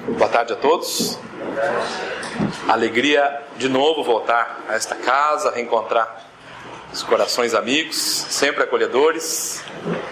Boa tarde a todos. Alegria de novo voltar a esta casa, reencontrar os corações amigos, sempre acolhedores.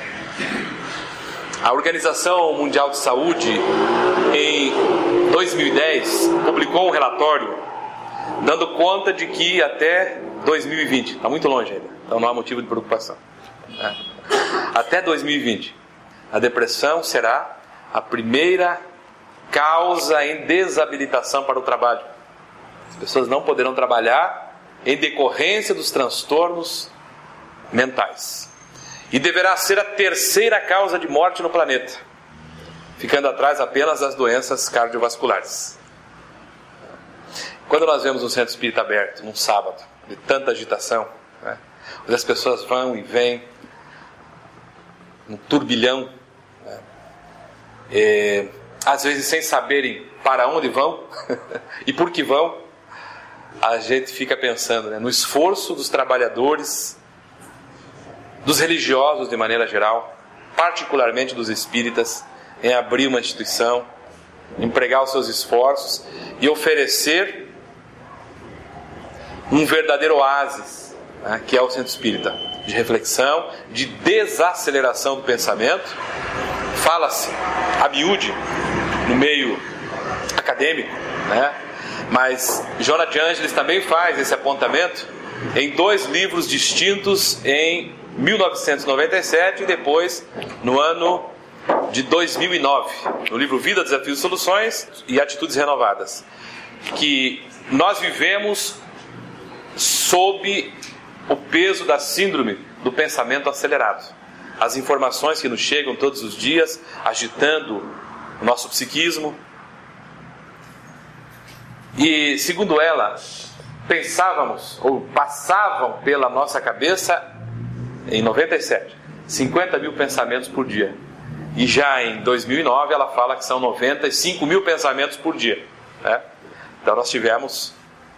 A Organização Mundial de Saúde, em 2010, publicou um relatório dando conta de que até 2020, está muito longe ainda, então não há motivo de preocupação, né? Até 2020, a depressão será a primeira causa em desabilitação para o trabalho. As pessoas não poderão trabalhar em decorrência dos transtornos mentais. E deverá ser a terceira causa de morte no planeta, ficando atrás apenas das doenças cardiovasculares. Quando nós vemos um centro espírita aberto, num sábado, de tanta agitação, né, onde as pessoas vão e vêm, um turbilhão, né, às vezes sem saberem para onde vão e por que vão, a gente fica pensando, né, no esforço dos trabalhadores, dos religiosos de maneira geral, particularmente dos espíritas, em abrir uma instituição, empregar os seus esforços e oferecer um verdadeiro oásis, né, que é o centro espírita, de reflexão, de desaceleração do pensamento. Fala-se a miúde no meio acadêmico, né? Mas Joana de Ângeles também faz esse apontamento em 2 livros distintos, em 1997 e depois no ano de 2009, no livro Vida, Desafios e Soluções e Atitudes Renovadas, que nós vivemos sob o peso da síndrome do pensamento acelerado. As informações que nos chegam todos os dias, agitando o nosso psiquismo. E, segundo ela, pensávamos, ou passavam pela nossa cabeça, em 97, 50 mil pensamentos por dia. E já em 2009 ela fala que são 95 mil pensamentos por dia, né? Então nós tivemos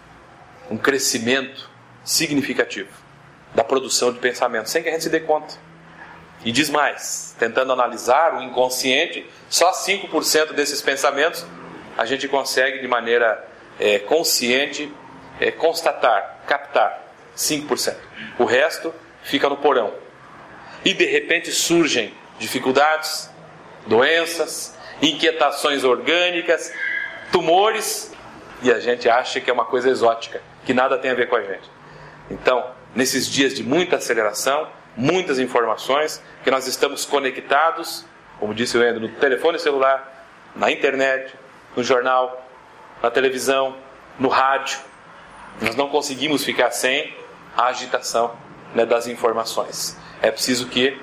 um crescimento significativo da produção de pensamentos, sem que a gente se dê conta. E diz mais, tentando analisar o inconsciente, só 5% desses pensamentos a gente consegue de maneira consciente constatar, captar. 5%. O resto fica no porão. E de repente surgem dificuldades, doenças, inquietações orgânicas, tumores, e a gente acha que é uma coisa exótica, que nada tem a ver com a gente. Então, nesses dias de muita aceleração, muitas informações, que nós estamos conectados, como disse o Endo, no telefone celular, na internet, no jornal, na televisão, no rádio. Nós não conseguimos ficar sem a agitação, né, das informações. É preciso que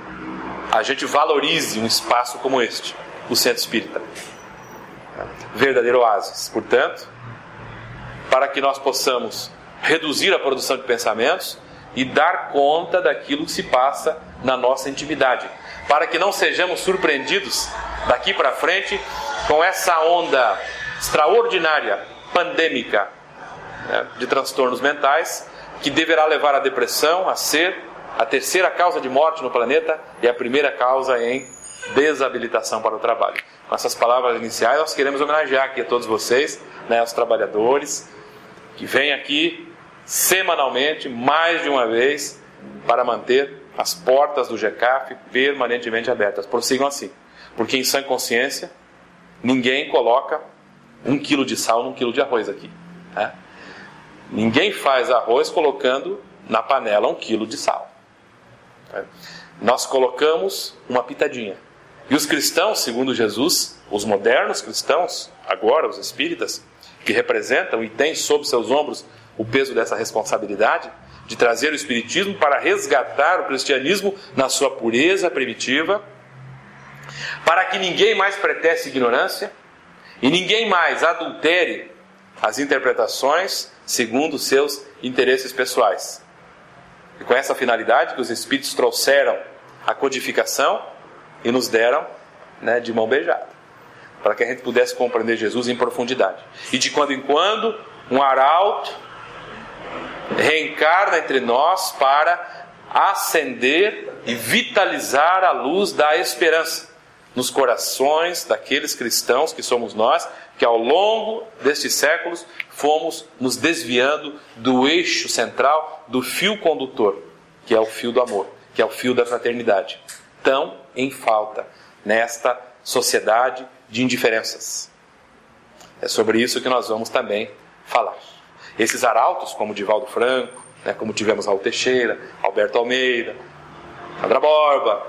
a gente valorize um espaço como este, o Centro Espírita. Verdadeiro oásis. Portanto, para que nós possamos reduzir a produção de pensamentos e dar conta daquilo que se passa na nossa intimidade, para que não sejamos surpreendidos daqui para frente com essa onda extraordinária, pandêmica, né, de transtornos mentais, que deverá levar a depressão a ser a terceira causa de morte no planeta e a primeira causa em desabilitação para o trabalho. Com essas palavras iniciais, nós queremos homenagear aqui a todos vocês, né, os trabalhadores que vêm aqui semanalmente, mais de uma vez, para manter as portas do GECAF permanentemente abertas. Prossigam assim, porque em sã consciência ninguém coloca 1 quilo de sal num quilo de arroz aqui, né? Ninguém faz arroz colocando na panela 1 quilo de sal. Nós colocamos uma pitadinha. E os cristãos, segundo Jesus, os modernos cristãos, agora os espíritas, que representam e têm sob seus ombros o peso dessa responsabilidade de trazer o espiritismo para resgatar o cristianismo na sua pureza primitiva, para que ninguém mais pretece ignorância e ninguém mais adultere as interpretações segundo seus interesses pessoais. E com essa finalidade que os espíritos trouxeram a codificação e nos deram, né, de mão beijada, para que a gente pudesse compreender Jesus em profundidade. E de quando em quando, um arauto reencarna entre nós para acender e vitalizar a luz da esperança, nos corações daqueles cristãos que somos nós, que ao longo destes séculos fomos nos desviando do eixo central, do fio condutor, que é o fio do amor, que é o fio da fraternidade, tão em falta nesta sociedade de indiferenças. É sobre isso que nós vamos também falar. Esses arautos, como Divaldo Franco, como tivemos Raul Teixeira, Alberto Almeida, Sandra Borba,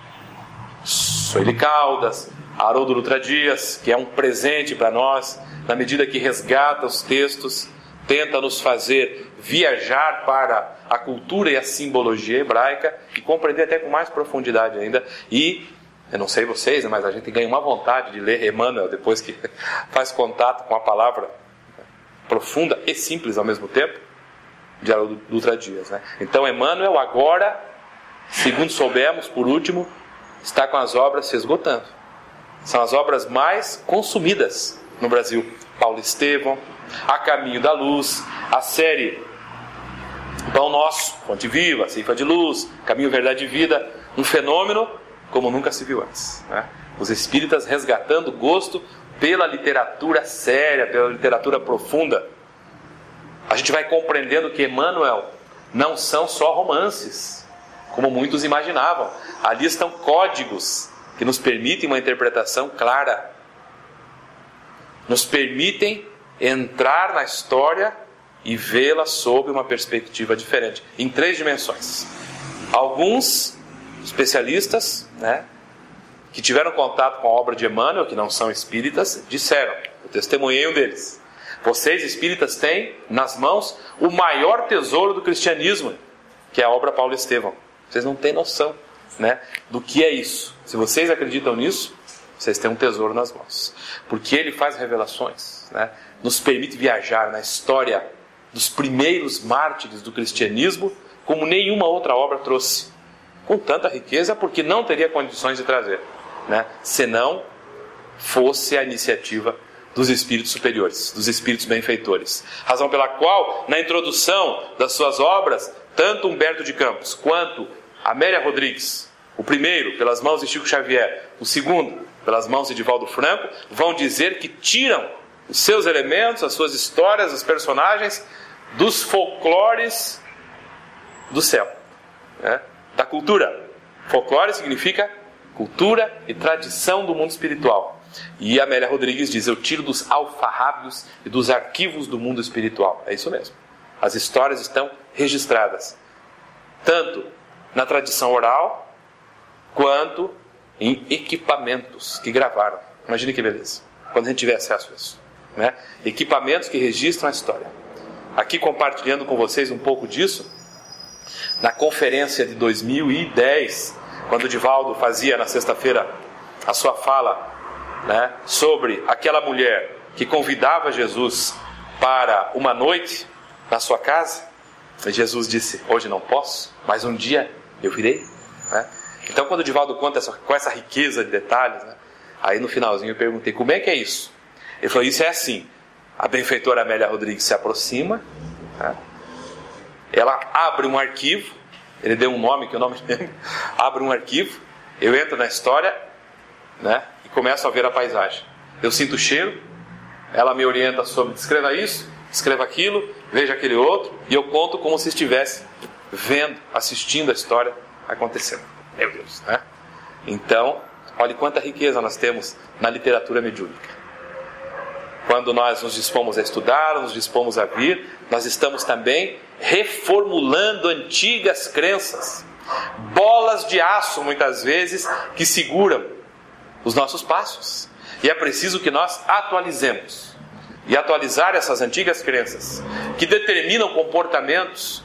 Sueli Caldas, Haroldo Dutra Dias, que é um presente para nós, na medida que resgata os textos, tenta nos fazer viajar para a cultura e a simbologia hebraica e compreender até com mais profundidade ainda. E, eu não sei vocês, mas a gente ganha uma vontade de ler Emmanuel depois que faz contato com a palavra profunda e simples ao mesmo tempo, de Haroldo Dutra Dias. Então Emmanuel agora, segundo soubemos, por último, está com as obras se esgotando. São as obras mais consumidas no Brasil. Paulo Estevão, A Caminho da Luz, a série Pão Nosso, Fonte Viva, Ceifa de Luz, Caminho, Verdade e Vida, um fenômeno como nunca se viu antes. Os espíritas resgatando gosto pela literatura séria, pela literatura profunda. A gente vai compreendendo que Emmanuel não são só romances, como muitos imaginavam. Ali estão códigos que nos permitem uma interpretação clara, nos permitem entrar na história e vê-la sob uma perspectiva diferente, em 3 dimensões. Alguns especialistas, que tiveram contato com a obra de Emmanuel, que não são espíritas, disseram, eu testemunhei um deles: vocês espíritas têm nas mãos o maior tesouro do cristianismo, que é a obra Paulo Estevão. Vocês não têm noção do que é isso. Se vocês acreditam nisso, vocês têm um tesouro nas mãos, porque ele faz revelações, nos permite viajar na história dos primeiros mártires do cristianismo como nenhuma outra obra trouxe, com tanta riqueza, porque não teria condições de trazer, se não fosse a iniciativa dos espíritos superiores, dos espíritos benfeitores. Razão pela qual, na introdução das suas obras, tanto Humberto de Campos quanto Amélia Rodrigues, o primeiro pelas mãos de Chico Xavier, o segundo pelas mãos de Divaldo Franco, vão dizer que tiram os seus elementos, as suas histórias, os personagens dos folclores do céu, da cultura. Folclore significa cultura e tradição do mundo espiritual. E Amélia Rodrigues diz: eu tiro dos alfarrábios e dos arquivos do mundo espiritual. É isso mesmo. As histórias estão registradas, tanto na tradição oral, quanto em equipamentos que gravaram. Imagine que beleza, quando a gente tiver acesso a isso. Equipamentos que registram a história. Aqui compartilhando com vocês um pouco disso, na conferência de 2010, quando o Divaldo fazia na sexta-feira a sua fala sobre aquela mulher que convidava Jesus para uma noite na sua casa, e Jesus disse: hoje não posso, mas um dia eu virei. Então, quando o Divaldo conta com essa riqueza de detalhes, aí no finalzinho eu perguntei: como é que é isso? Ele falou: isso é assim, a benfeitora Amélia Rodrigues se aproxima, ela abre um arquivo, ele deu um nome que eu não me lembro, abre um arquivo, eu entro na história, e começo a ver a paisagem. Eu sinto o cheiro, ela me orienta sobre: descreva isso, escreva aquilo, veja aquele outro, e eu conto como se estivesse vendo, assistindo a história acontecendo. Meu Deus, Então, olhe quanta riqueza nós temos na literatura mediúnica. Quando nós nos dispomos a estudar, nos dispomos a vir, nós estamos também reformulando antigas crenças, bolas de aço muitas vezes que seguram os nossos passos, e é preciso que nós atualizemos. E atualizar essas antigas crenças que determinam comportamentos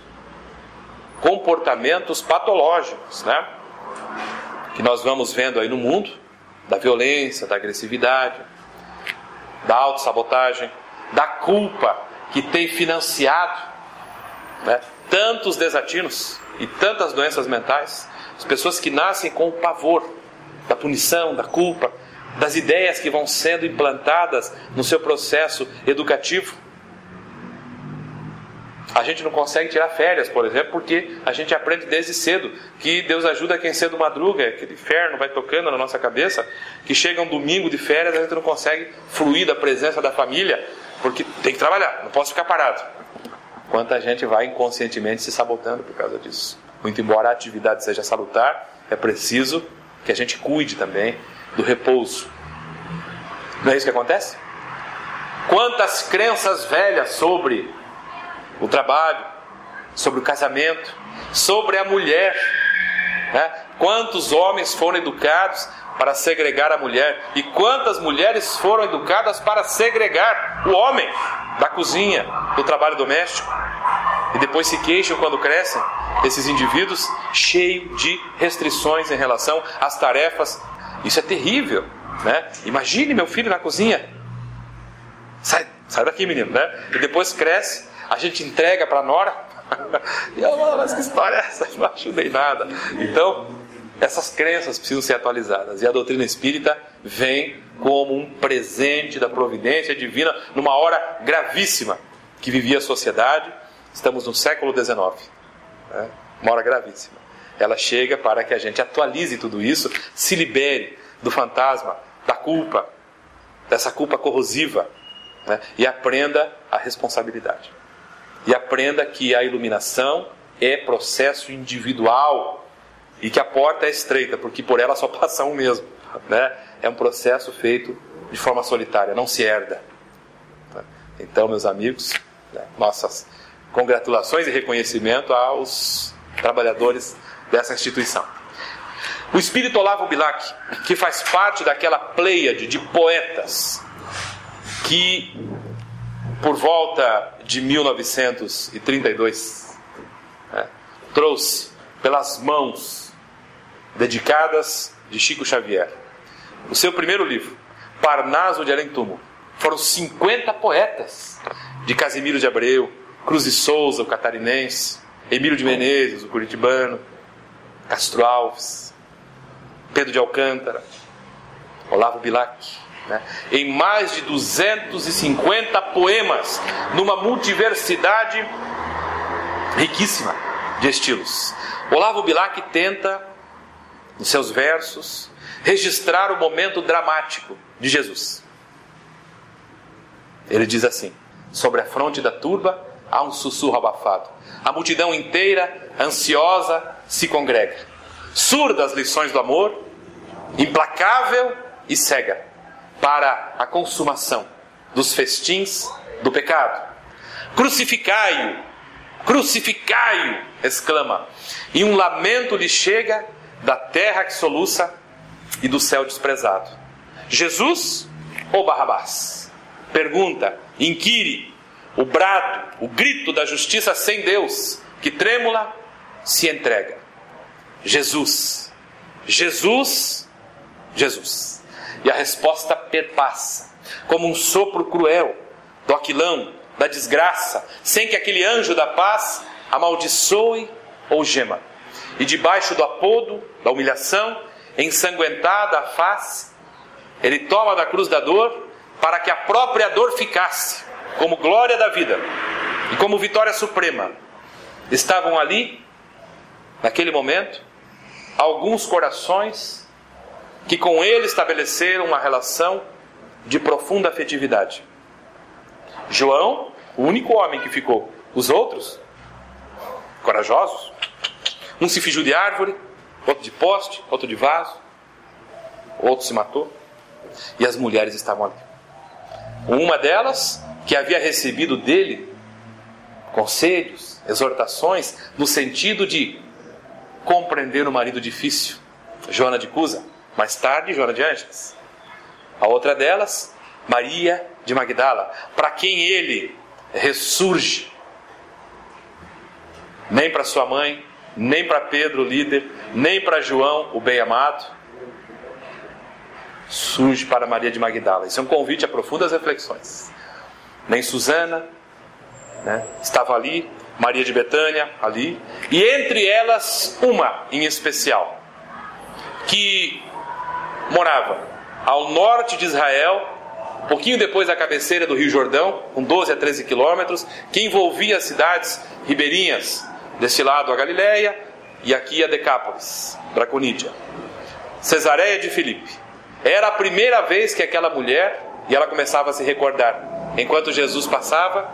patológicos, que nós vamos vendo aí no mundo, da violência, da agressividade, da autossabotagem, da culpa, que tem financiado tantos desatinos e tantas doenças mentais. As pessoas que nascem com o pavor da punição, da culpa, das ideias que vão sendo implantadas no seu processo educativo. A gente não consegue tirar férias, por exemplo, porque a gente aprende desde cedo que Deus ajuda quem cedo madruga, aquele inferno vai tocando na nossa cabeça, que chega um domingo de férias, a gente não consegue fluir da presença da família, porque tem que trabalhar, não posso ficar parado. Quanta gente vai inconscientemente se sabotando por causa disso. Muito embora a atividade seja salutar, é preciso que a gente cuide também do repouso. Não é isso que acontece? Quantas crenças velhas sobre o trabalho, sobre o casamento, sobre a mulher, né? Quantos homens foram educados para segregar a mulher, e quantas mulheres foram educadas para segregar o homem da cozinha, do trabalho doméstico, e depois se queixam quando crescem, esses indivíduos cheios de restrições em relação às tarefas. Isso é terrível, né? Imagine meu filho na cozinha, sai daqui, menino, né? E depois cresce, a gente entrega para a nora, e ela, mas que história é essa? Não ajudei nada. Então, essas crenças precisam ser atualizadas, e a doutrina espírita vem como um presente da providência divina numa hora gravíssima que vivia a sociedade. Estamos no século XIX, né? Uma hora gravíssima. Ela chega para que a gente atualize tudo isso, se libere do fantasma, da culpa, dessa culpa corrosiva, né? E aprenda a responsabilidade. E aprenda que a iluminação é processo individual e que a porta é estreita, porque por ela só passa um mesmo, né? É um processo feito de forma solitária, não se herda. Então, meus amigos, nossas congratulações e reconhecimento aos trabalhadores dessa instituição. O espírito Olavo Bilac, que faz parte daquela pleiade de poetas que, por volta de 1932, trouxe pelas mãos dedicadas de Chico Xavier o seu primeiro livro, Parnaso de Além Túmulo. Foram 50 poetas, de Casimiro de Abreu, Cruz de Souza, o catarinense, Emílio de Menezes, o curitibano, Castro Alves, Pedro de Alcântara, Olavo Bilac, né? Em mais de 250 poemas, numa multiversidade riquíssima de estilos. Olavo Bilac tenta, nos seus versos, registrar o momento dramático de Jesus. Ele diz assim: sobre a fronte da turba há um sussurro abafado. A multidão inteira, ansiosa, se congrega. Surda as lições do amor, implacável e cega, para a consumação dos festins do pecado. Crucificai-o, crucificai-o, exclama, e um lamento lhe chega da terra que soluça e do céu desprezado. Jesus ou Barrabás? Pergunta, inquire, o brado, o grito da justiça sem Deus, que trêmula se entrega. Jesus, Jesus, Jesus. E a resposta perpassa, como um sopro cruel do aquilão, da desgraça, sem que aquele anjo da paz amaldiçoe ou gema. E debaixo do apodo, da humilhação, ensanguentada a face, ele toma da cruz da dor, para que a própria dor ficasse como glória da vida e como vitória suprema. Estavam ali, naquele momento, alguns corações que com ele estabeleceram uma relação de profunda afetividade. João, o único homem que ficou. Os outros, corajosos, um se fingiu de árvore, outro de poste, outro de vaso, outro se matou, e as mulheres estavam ali. Uma delas, que havia recebido dele conselhos, exortações, no sentido de compreender o marido difícil, Joana de Cusa, mais tarde Joana de Ângeles. A outra delas, Maria de Magdala, para quem ele ressurge. Nem para sua mãe, nem para Pedro, o líder, nem para João, o bem-amado, surge para Maria de Magdala. Isso é um convite a profundas reflexões. Nem Susana, né, estava ali, Maria de Betânia ali, e entre elas uma em especial, que morava ao norte de Israel, pouquinho depois da cabeceira do Rio Jordão, com 12 a 13 quilômetros, que envolvia as cidades ribeirinhas, deste lado a Galileia e aqui a Decápolis, Draconídia. Cesareia de Filipe. Era a primeira vez que aquela mulher, e ela começava a se recordar, enquanto Jesus passava,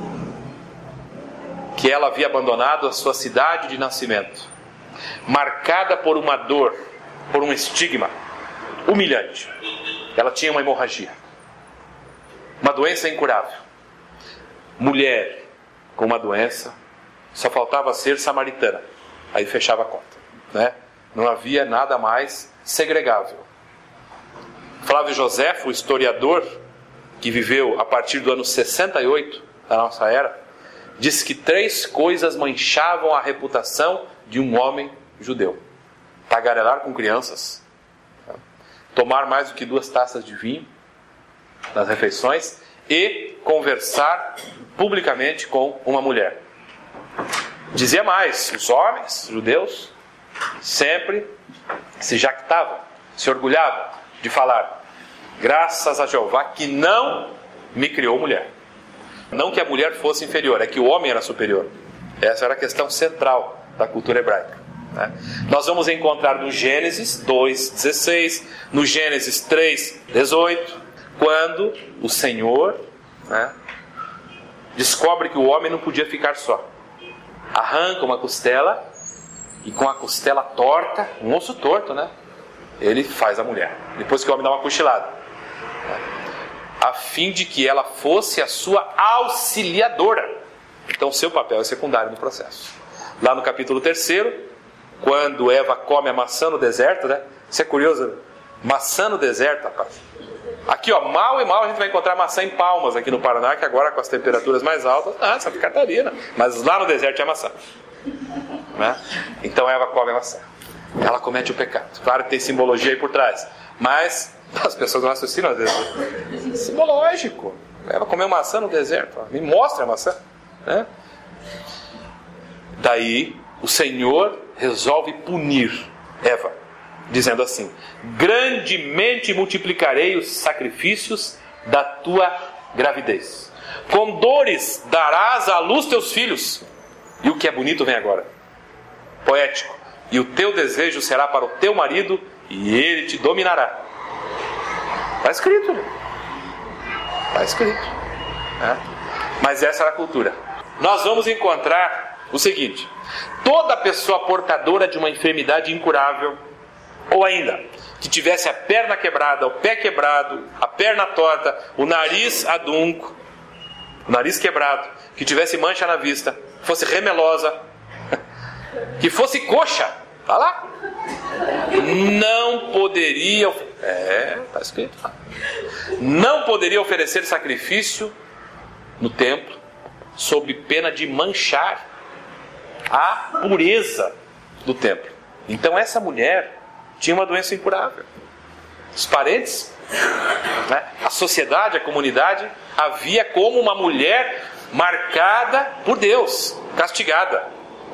que ela havia abandonado a sua cidade de nascimento, marcada por uma dor, por um estigma humilhante. Ela tinha uma hemorragia, uma doença incurável. Mulher com uma doença, só faltava ser samaritana, aí fechava a conta, né? Não havia nada mais segregável. Flávio Joséfo, o historiador que viveu a partir do ano 68 da nossa era, diz que 3 coisas manchavam a reputação de um homem judeu: tagarelar com crianças, tomar mais do que 2 taças de vinho nas refeições e conversar publicamente com uma mulher. Dizia mais, os homens judeus sempre se jactavam, se orgulhavam de falar: graças a Jeová que não me criou mulher. Não que a mulher fosse inferior, é que o homem era superior. Essa era a questão central da cultura hebraica, né? Nós vamos encontrar no Gênesis 2:16, no Gênesis 3:18, quando o Senhor, né, descobre que o homem não podia ficar só. Arranca uma costela e com a costela torta, um osso torto, né, ele faz a mulher, depois que o homem dá uma cochilada, a fim de que ela fosse a sua auxiliadora. Então seu papel é secundário no processo. Lá no capítulo 3, quando Eva come a maçã no deserto, né? Isso é curioso, né? Maçã no deserto, rapaz. Aqui, ó, mal e mal a gente vai encontrar maçã em Palmas, aqui no Paraná, que agora com as temperaturas mais altas, Santa Catarina. Mas lá no deserto tinha maçã, né? Então Eva come a maçã. Ela comete o pecado. Claro que tem simbologia aí por trás, mas as pessoas não raciocinam às vezes. Simbológico. Ela comeu maçã no deserto. Me mostra a maçã, né? Daí o Senhor resolve punir Eva, dizendo assim: grandemente multiplicarei os sacrifícios da tua gravidez. Com dores darás à luz teus filhos. E o que é bonito vem agora. Poético. E o teu desejo será para o teu marido, e ele te dominará. Está escrito, né? Está escrito, né? Mas essa era a cultura. Nós vamos encontrar o seguinte: toda pessoa portadora de uma enfermidade incurável, ou ainda que tivesse a perna quebrada, o pé quebrado, a perna torta, o nariz adunco, o nariz quebrado, que tivesse mancha na vista, fosse remelosa, que fosse coxa, tá lá, não poderia, está escrito lá, não poderia oferecer sacrifício no templo, sob pena de manchar a pureza do templo. Então essa mulher tinha uma doença incurável. Os parentes, né, a sociedade, a comunidade, a via como uma mulher marcada por Deus, castigada.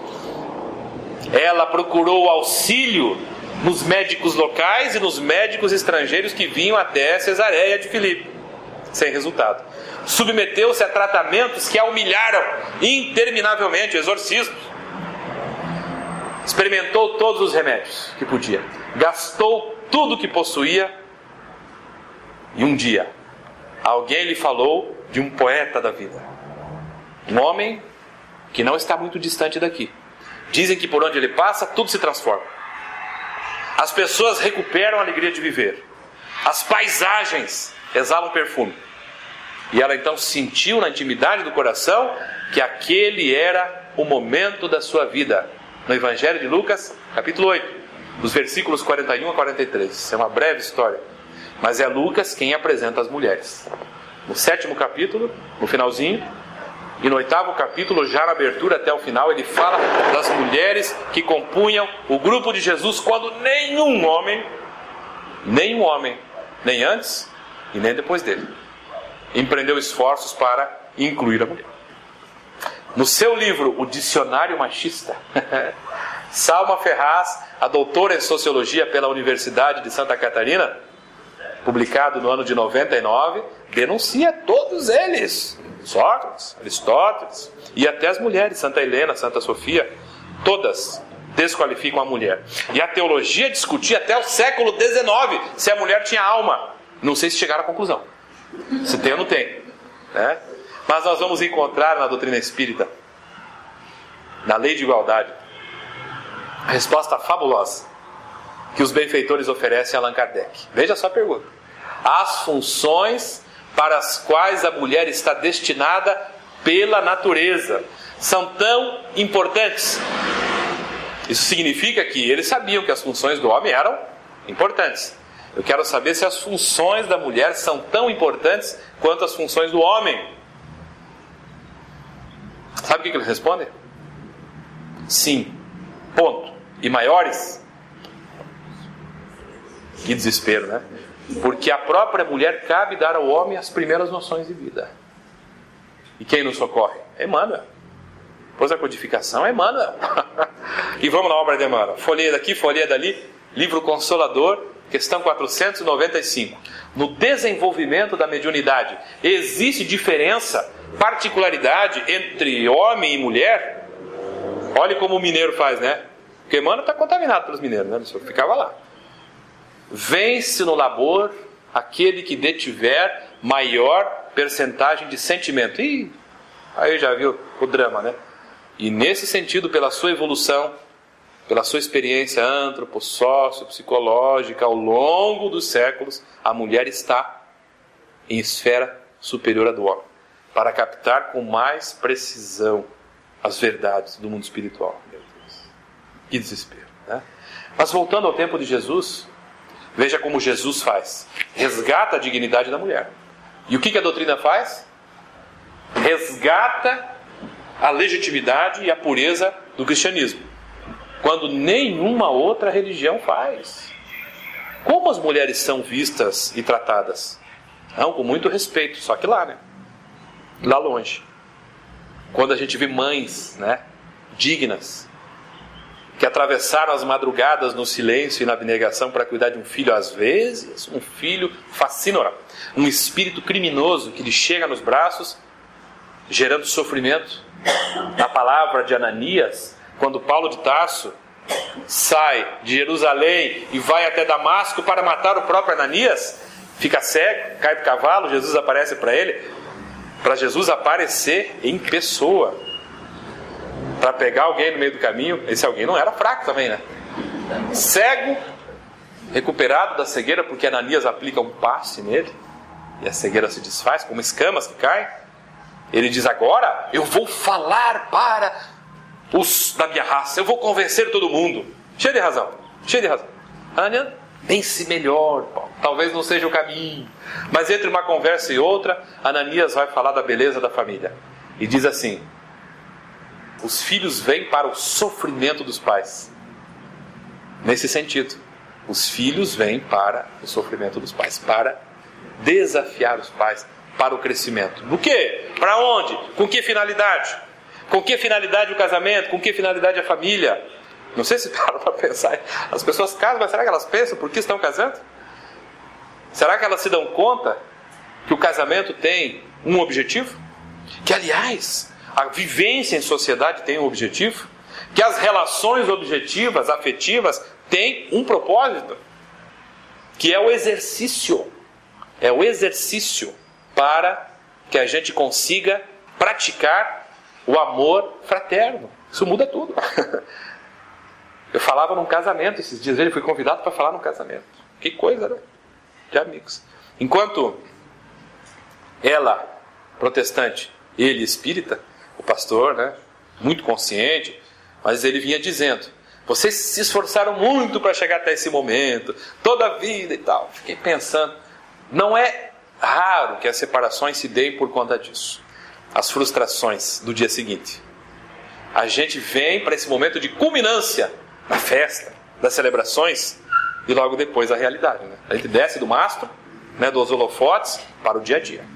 Ela procurou auxílio nos médicos locais e nos médicos estrangeiros que vinham até Cesareia de Filipe, sem resultado. Submeteu-se a tratamentos que a humilharam interminavelmente, exorcismos. Experimentou todos os remédios que podia, gastou tudo que possuía, e um dia alguém lhe falou de um poeta da vida, um homem que não está muito distante daqui. Dizem que por onde ele passa tudo se transforma, as pessoas recuperam a alegria de viver, as paisagens exalam perfume. E ela então sentiu na intimidade do coração que aquele era o momento da sua vida. No Evangelho de Lucas, capítulo 8, dos versículos 41 a 43. Isso é uma breve história, mas é Lucas quem apresenta as mulheres. No 7º capítulo, no finalzinho, e no 8º capítulo, já na abertura até o final, ele fala das mulheres que compunham o grupo de Jesus, quando nenhum homem, nem antes e nem depois dele, empreendeu esforços para incluir a mulher. No seu livro, O Dicionário Machista, Salma Ferraz, a doutora em Sociologia pela Universidade de Santa Catarina, publicado no ano de 99, denuncia todos eles. Sócrates, Aristóteles e até as mulheres, Santa Helena, Santa Sofia, todas desqualificam a mulher. E a teologia discutia até o século XIX se a mulher tinha alma. Não sei se chegaram à conclusão. Se tem ou não tem, né? Mas nós vamos encontrar na doutrina espírita, na lei de igualdade, a resposta fabulosa que os benfeitores oferecem a Allan Kardec. Veja só a pergunta. As funções para as quais a mulher está destinada pela natureza são tão importantes. Isso significa que eles sabiam que as funções do homem eram importantes. Eu quero saber se as funções da mulher são tão importantes quanto as funções do homem. Sabe o que eles respondem? Sim. Ponto. E maiores? Que desespero, né? Porque a própria mulher cabe dar ao homem as primeiras noções de vida. E quem nos socorre? Emmanuel. Pois a codificação é Emmanuel. E vamos na obra de Emmanuel. Folheia daqui, folheia dali. Livro Consolador, questão 495. No desenvolvimento da mediunidade, existe diferença, particularidade entre homem e mulher? Olhe como o mineiro faz, né? Porque Emmanuel está contaminado pelos mineiros, né? O senhor ficava lá. Vence no labor aquele que detiver maior percentagem de sentimento. Ih, aí já viu o drama, né? E nesse sentido, pela sua evolução, pela sua experiência antropossócio-psicológica ao longo dos séculos, a mulher está em esfera superior à do homem, para captar com mais precisão as verdades do mundo espiritual. Meu Deus, que desespero, né? Mas voltando ao tempo de Jesus, veja como Jesus faz. Resgata a dignidade da mulher. E o que a doutrina faz? Resgata a legitimidade e a pureza do cristianismo, quando nenhuma outra religião faz. Como as mulheres são vistas e tratadas? Não, com muito respeito, só que lá, né? Lá longe. Quando a gente vê mães, né, dignas, que atravessaram as madrugadas no silêncio e na abnegação para cuidar de um filho, às vezes, um filho facínora, um espírito criminoso que lhe chega nos braços, gerando sofrimento. Na palavra de Ananias, quando Paulo de Tarso sai de Jerusalém e vai até Damasco para matar o próprio Ananias, fica cego, cai do cavalo, Jesus aparece para ele, para Jesus aparecer em pessoa, para pegar alguém no meio do caminho. Esse alguém não era fraco também, né? Cego, recuperado da cegueira, porque Ananias aplica um passe nele e a cegueira se desfaz como escamas que caem. Ele diz: agora eu vou falar para os da minha raça, eu vou convencer todo mundo. Cheio de razão, cheio de razão. Ananias, pense melhor, Paulo. Talvez não seja o caminho. Mas entre uma conversa e outra, Ananias vai falar da beleza da família e diz assim: os filhos vêm para o sofrimento dos pais. Nesse sentido, os filhos vêm para o sofrimento dos pais, para desafiar os pais para o crescimento. Do quê? Para onde? Com que finalidade? Com que finalidade o casamento? Com que finalidade a família? Não sei se param para pensar. As pessoas casam, mas será que elas pensam por que estão casando? Será que elas se dão conta que o casamento tem um objetivo? Que, aliás, a vivência em sociedade tem um objetivo? Que as relações objetivas, afetivas, têm um propósito? Que é o exercício. É o exercício para que a gente consiga praticar o amor fraterno. Isso muda tudo. Eu falava num casamento esses dias, ele foi convidado para falar num casamento. Que coisa, né? De amigos. Enquanto ela, protestante, ele, espírita, o pastor, né, muito consciente, mas ele vinha dizendo: vocês se esforçaram muito para chegar até esse momento, toda a vida e tal. Fiquei pensando, não é raro que as separações se deem por conta disso. As frustrações do dia seguinte. A gente vem para esse momento de culminância da festa, das celebrações, e logo depois a realidade, né? A gente desce do mastro, né, dos holofotes, para o dia a dia.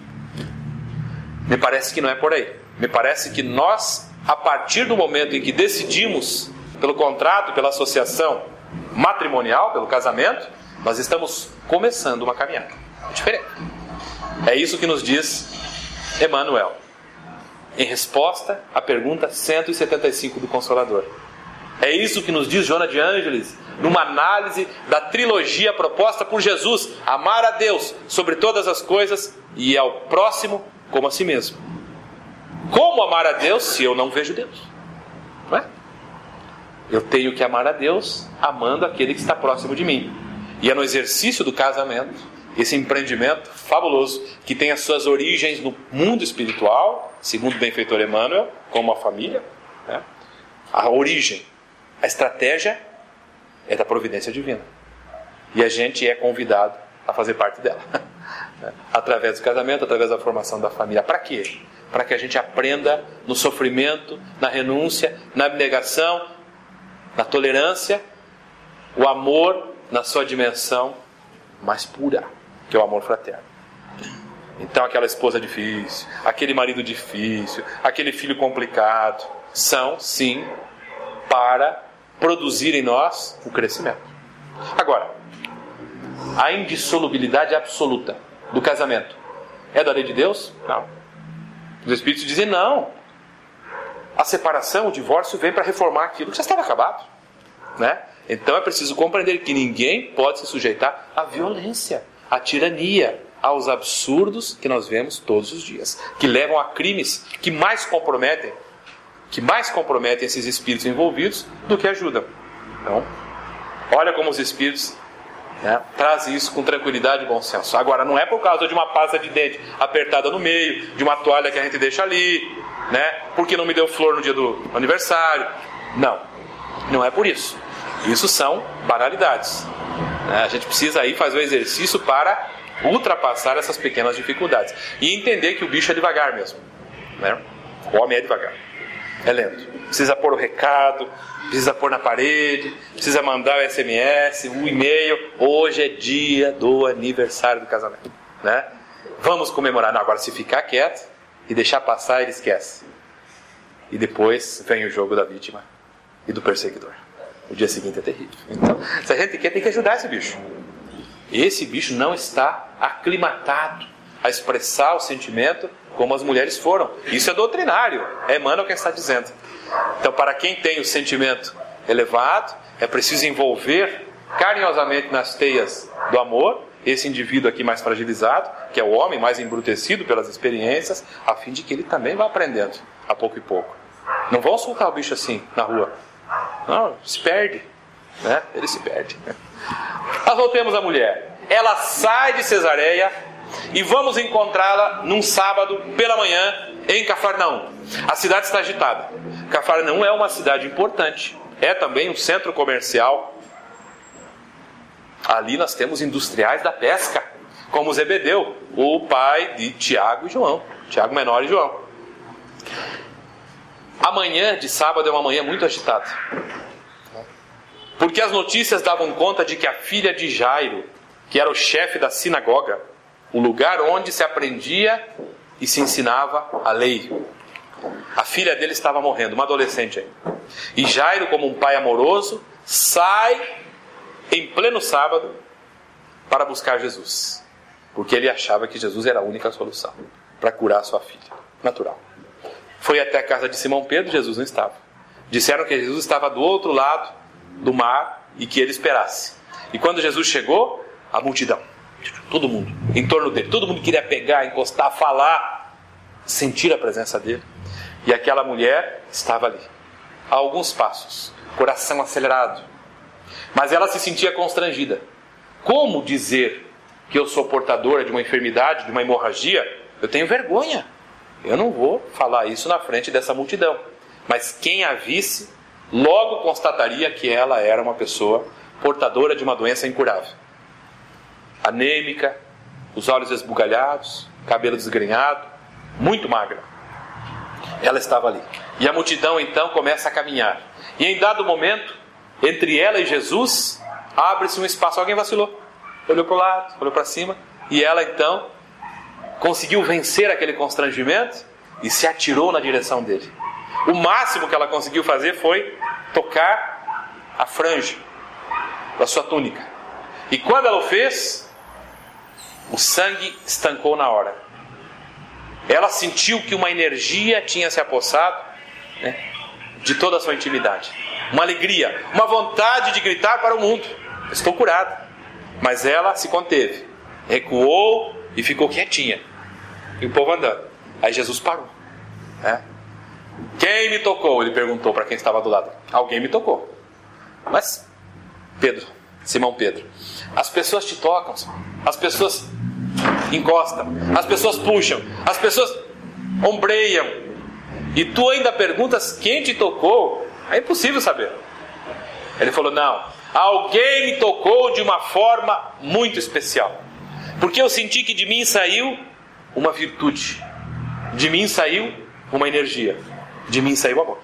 Me parece que não é por aí. Me parece que nós, a partir do momento em que decidimos pelo contrato, pela associação matrimonial, pelo casamento, Nós estamos começando uma caminhada. É diferente. É isso que nos diz Emmanuel, em resposta à pergunta 175 do Consolador. É isso que nos diz Joana de Ângeles, numa análise da trilogia proposta por Jesus: amar a Deus sobre todas as coisas e ao próximo como a si mesmo. Como amar a Deus se eu não vejo Deus? Não é? Eu tenho que amar a Deus amando aquele que está próximo de mim. E é no exercício do casamento, esse empreendimento fabuloso, que tem as suas origens no mundo espiritual, segundo o benfeitor Emmanuel, como a família, né? A origem, a estratégia é da providência divina. E a gente é convidado a fazer parte dela. Através do casamento, através da formação da família. Para quê? Para que a gente aprenda no sofrimento, na renúncia, na abnegação, na tolerância, o amor na sua dimensão mais pura, que é o amor fraterno. Então aquela esposa difícil, aquele marido difícil, aquele filho complicado, são, sim, para produzir em nós o crescimento. Agora, a indissolubilidade absoluta do casamento é da lei de Deus? Não. Os Espíritos dizem não. A separação, o divórcio vem para reformar aquilo que já estava acabado, né? Então é preciso compreender que ninguém pode se sujeitar à violência, à tirania, aos absurdos que nós vemos todos os dias, que levam a crimes que mais comprometem esses espíritos envolvidos do que ajudam. Então, olha como os espíritos, né, trazem isso com tranquilidade e bom senso. Agora, não é por causa de uma pasta de dente apertada no meio, de uma toalha que a gente deixa ali, né, porque não me deu flor no dia do aniversário. Não é por isso. Isso são banalidades. A gente precisa aí fazer o exercício para ultrapassar essas pequenas dificuldades e entender que o bicho é devagar mesmo, né? O homem é devagar, é lento. Precisa pôr o recado, precisa pôr na parede, precisa mandar o SMS, o e-mail. Hoje é dia do aniversário do casamento, né? Vamos comemorar. Não, agora se ficar quieto e deixar passar, ele esquece. E depois vem o jogo da vítima e do perseguidor. O dia seguinte é terrível. Então, se a gente quer, tem que ajudar esse bicho. Esse bicho não está aclimatado a expressar o sentimento como as mulheres foram. Isso é doutrinário. É Emmanuel quem está dizendo. Então, para quem tem o sentimento elevado, é preciso envolver carinhosamente nas teias do amor esse indivíduo aqui mais fragilizado, que é o homem mais embrutecido pelas experiências, a fim de que ele também vá aprendendo a pouco e pouco. Não vão soltar o bicho assim na rua. Não, se perde, né? Ele se perde. Mas voltemos à mulher. Ela sai de Cesareia e vamos encontrá-la num sábado pela manhã em Cafarnaum. A cidade está agitada. Cafarnaum é uma cidade importante. É também um centro comercial. Ali nós temos industriais da pesca, como Zebedeu, o pai de Tiago e João. Tiago menor e João. A manhã de sábado é uma manhã muito agitada, porque as notícias davam conta de que a filha de Jairo, que era o chefe da sinagoga, o lugar onde se aprendia e se ensinava a lei, a filha dele estava morrendo, uma adolescente ainda. E Jairo, como um pai amoroso, sai em pleno sábado para buscar Jesus, porque ele achava que Jesus era a única solução para curar sua filha. Natural. Foi até a casa de Simão Pedro, Jesus não estava. Disseram que Jesus estava do outro lado do mar e que ele esperasse. E quando Jesus chegou, a multidão, todo mundo em torno dele, todo mundo queria pegar, encostar, falar, sentir a presença dele. E aquela mulher estava ali, a alguns passos, coração acelerado. Mas ela se sentia constrangida. Como dizer que eu sou portadora de uma enfermidade, de uma hemorragia? Eu tenho vergonha. Eu não vou falar isso na frente dessa multidão. Mas quem a visse, logo constataria que ela era uma pessoa portadora de uma doença incurável. Anêmica, os olhos esbugalhados, cabelo desgrenhado, muito magra. Ela estava ali. E a multidão então começa a caminhar. E em dado momento, entre ela e Jesus, abre-se um espaço. Alguém vacilou. Olhou para o lado, olhou para cima. E ela então conseguiu vencer aquele constrangimento e se atirou na direção dele. O máximo que ela conseguiu fazer foi tocar a franja da sua túnica. E quando ela o fez, o sangue estancou na hora. Ela sentiu que uma energia tinha se apossado, né, de toda a sua intimidade. Uma alegria, uma vontade de gritar para o mundo: estou curada. Mas ela se conteve, recuou e ficou quietinha. E o povo andando. Aí Jesus parou, né? Quem me tocou? Ele perguntou para quem estava do lado. Alguém me tocou. Mas Pedro, Simão Pedro, as pessoas te tocam, as pessoas encostam, as pessoas puxam, as pessoas ombreiam, e tu ainda perguntas quem te tocou? É impossível saber. Ele falou: não, alguém me tocou de uma forma muito especial, porque eu senti que de mim saiu uma virtude, de mim saiu uma energia, de mim saiu amor.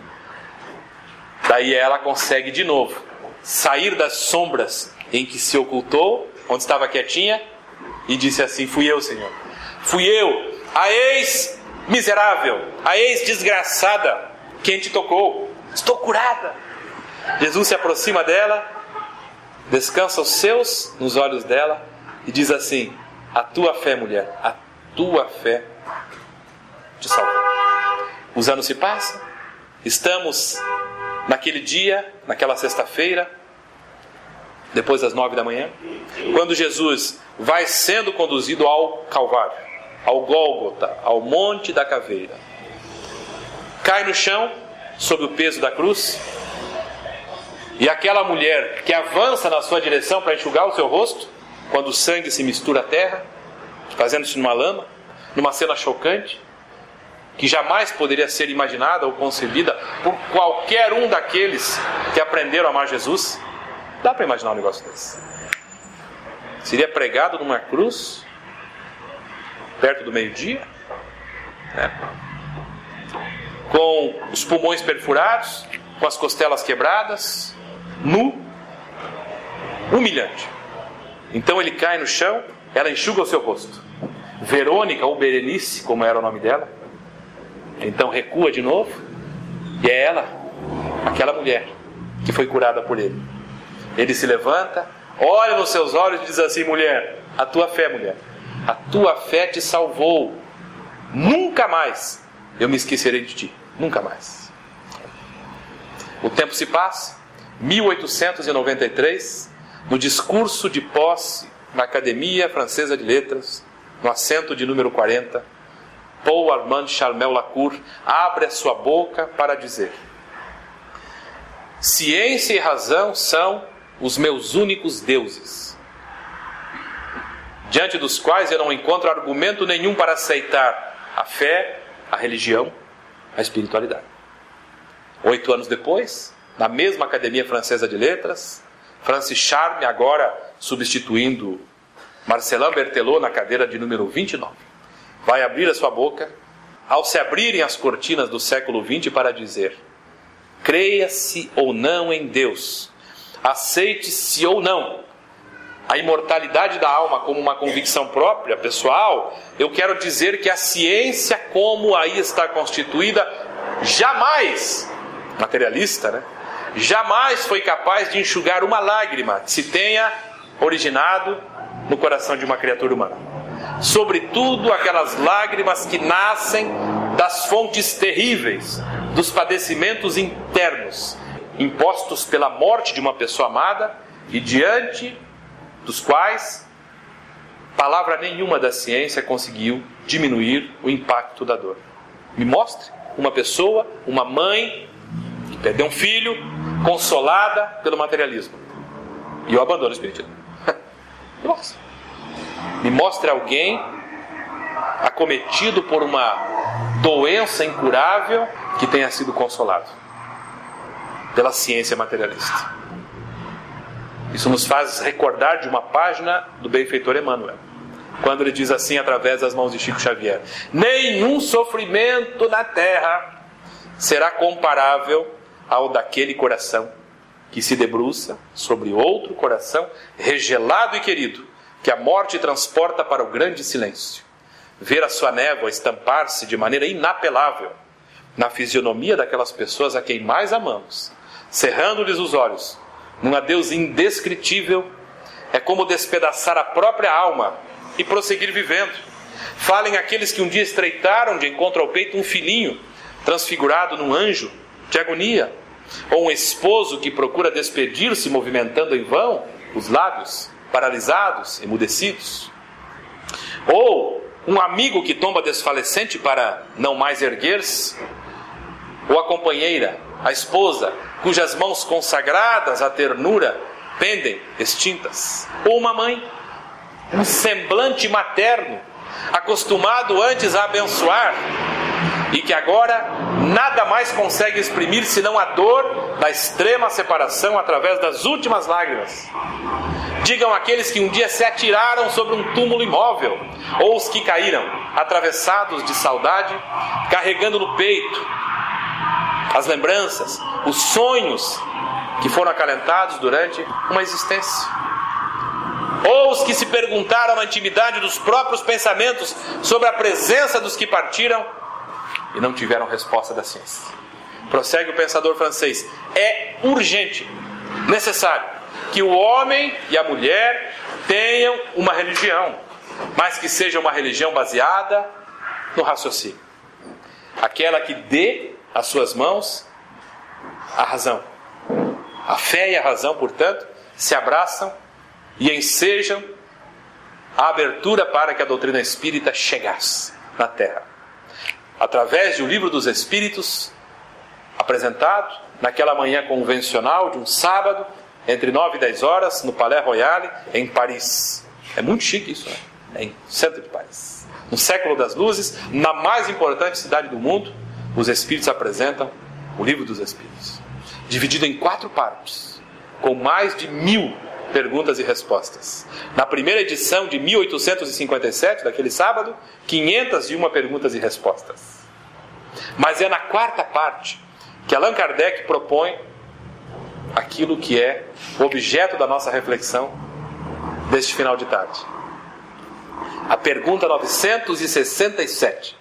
Daí ela consegue de novo sair das sombras em que se ocultou, onde estava quietinha, e disse assim: fui eu, Senhor, fui eu, a ex-miserável, a ex-desgraçada, quem te tocou, estou curada. Jesus se aproxima dela, descansa os seus nos olhos dela e diz assim: a tua fé, mulher, a tua fé te salvou. Os anos se passam, estamos naquele dia, naquela sexta-feira, depois das 9 da manhã, quando Jesus vai sendo conduzido ao Calvário, ao Gólgota, ao Monte da Caveira. Cai no chão, sob o peso da cruz, e aquela mulher que avança na sua direção para enxugar o seu rosto, quando o sangue se mistura à terra, fazendo-se numa lama, numa cena chocante, que jamais poderia ser imaginada ou concebida por qualquer um daqueles que aprenderam a amar Jesus. Dá para imaginar um negócio desse? Seria pregado numa cruz, perto do meio-dia, né? Com os pulmões perfurados, com as costelas quebradas, nu, humilhante. Então ele cai no chão, ela enxuga o seu rosto. Verônica, ou Berenice, como era o nome dela, então recua de novo, e é ela, aquela mulher que foi curada por ele. Ele se levanta, olha nos seus olhos e diz assim: mulher, a tua fé, mulher, a tua fé te salvou. Nunca mais eu me esquecerei de ti. Nunca mais. O tempo se passa. 1893, no discurso de posse na Academia Francesa de Letras, no assento de número 40, Paul Armand Charmel Lacour abre a sua boca para dizer: ciência e razão são os meus únicos deuses, diante dos quais eu não encontro argumento nenhum para aceitar a fé, a religião, a espiritualidade. 8 anos depois, na mesma Academia Francesa de Letras, Francis Charme, agora substituindo Marcelin Berthelot na cadeira de número 29, vai abrir a sua boca, ao se abrirem as cortinas do século XX, para dizer: creia-se ou não em Deus, aceite-se ou não a imortalidade da alma como uma convicção própria, pessoal, eu quero dizer que a ciência, como aí está constituída, jamais, materialista, né? Jamais foi capaz de enxugar uma lágrima que se tenha originado no coração de uma criatura humana. Sobretudo aquelas lágrimas que nascem das fontes terríveis, dos padecimentos internos, impostos pela morte de uma pessoa amada, e diante dos quais palavra nenhuma da ciência conseguiu diminuir o impacto da dor. Me mostre uma pessoa, uma mãe que perdeu um filho, consolada pelo materialismo, e eu abandono o espiritismo. Nossa. Me mostre alguém acometido por uma doença incurável que tenha sido consolado pela ciência materialista. Isso nos faz recordar de uma página do benfeitor Emmanuel, quando ele diz assim, através das mãos de Chico Xavier: nenhum sofrimento na terra será comparável ao daquele coração que se debruça sobre outro coração regelado e querido, que a morte transporta para o grande silêncio. Ver a sua névoa estampar-se de maneira inapelável na fisionomia daquelas pessoas a quem mais amamos, cerrando-lhes os olhos num adeus indescritível, é como despedaçar a própria alma e prosseguir vivendo. Falem aqueles que um dia estreitaram de encontro ao peito um filhinho, transfigurado num anjo de agonia, ou um esposo que procura despedir-se movimentando em vão os lábios paralisados, emudecidos, ou um amigo que tomba desfalecente para não mais erguer-se, ou a companheira, a esposa, cujas mãos consagradas à ternura pendem extintas, ou uma mãe, um semblante materno, acostumado antes a abençoar, e que agora nada mais consegue exprimir senão a dor da extrema separação através das últimas lágrimas. Digam aqueles que um dia se atiraram sobre um túmulo imóvel, ou os que caíram, atravessados de saudade, carregando no peito as lembranças, os sonhos que foram acalentados durante uma existência. Ou os que se perguntaram na intimidade dos próprios pensamentos sobre a presença dos que partiram e não tiveram resposta da ciência. Prossegue o pensador francês: é urgente, necessário, que o homem e a mulher tenham uma religião, mas que seja uma religião baseada no raciocínio. Aquela que dê às suas mãos a razão. A fé e a razão, portanto, se abraçam e ensejam a abertura para que a doutrina espírita chegasse na Terra. Através de O Livro dos Espíritos, apresentado naquela manhã convencional de um sábado, entre 9 e 10 horas, no Palais Royal, em Paris. É muito chique isso, né? É em centro de Paris. No século das luzes, na mais importante cidade do mundo, os Espíritos apresentam O Livro dos Espíritos, dividido em 4 partes, com mais de 1000 perguntas e respostas. Na primeira edição de 1857, daquele sábado, 501 perguntas e respostas. Mas é na 4ª parte que Allan Kardec propõe aquilo que é o objeto da nossa reflexão deste final de tarde. A pergunta 967.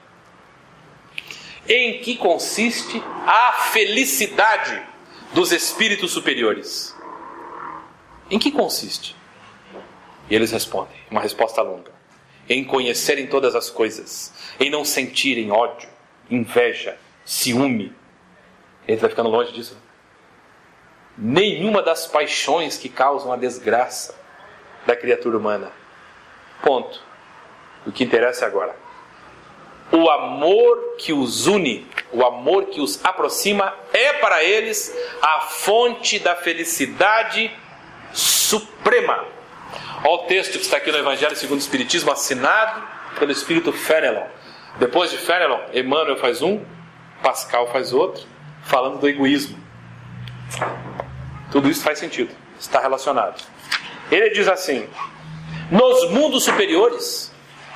Em que consiste a felicidade dos espíritos superiores? Em que consiste? E eles respondem, uma resposta longa: em conhecerem todas as coisas, em não sentirem ódio, inveja, ciúme. Ele vai ficando longe disso. Nenhuma das paixões que causam a desgraça da criatura humana. Ponto. O que interessa agora: o amor que os une, o amor que os aproxima, é para eles a fonte da felicidade suprema. Olha o texto que está aqui no Evangelho segundo o Espiritismo, assinado pelo Espírito Fenelon. Depois de Fenelon, Emmanuel faz um, Pascal faz outro, falando do egoísmo. Tudo isso faz sentido, está relacionado. Ele diz assim: nos mundos superiores,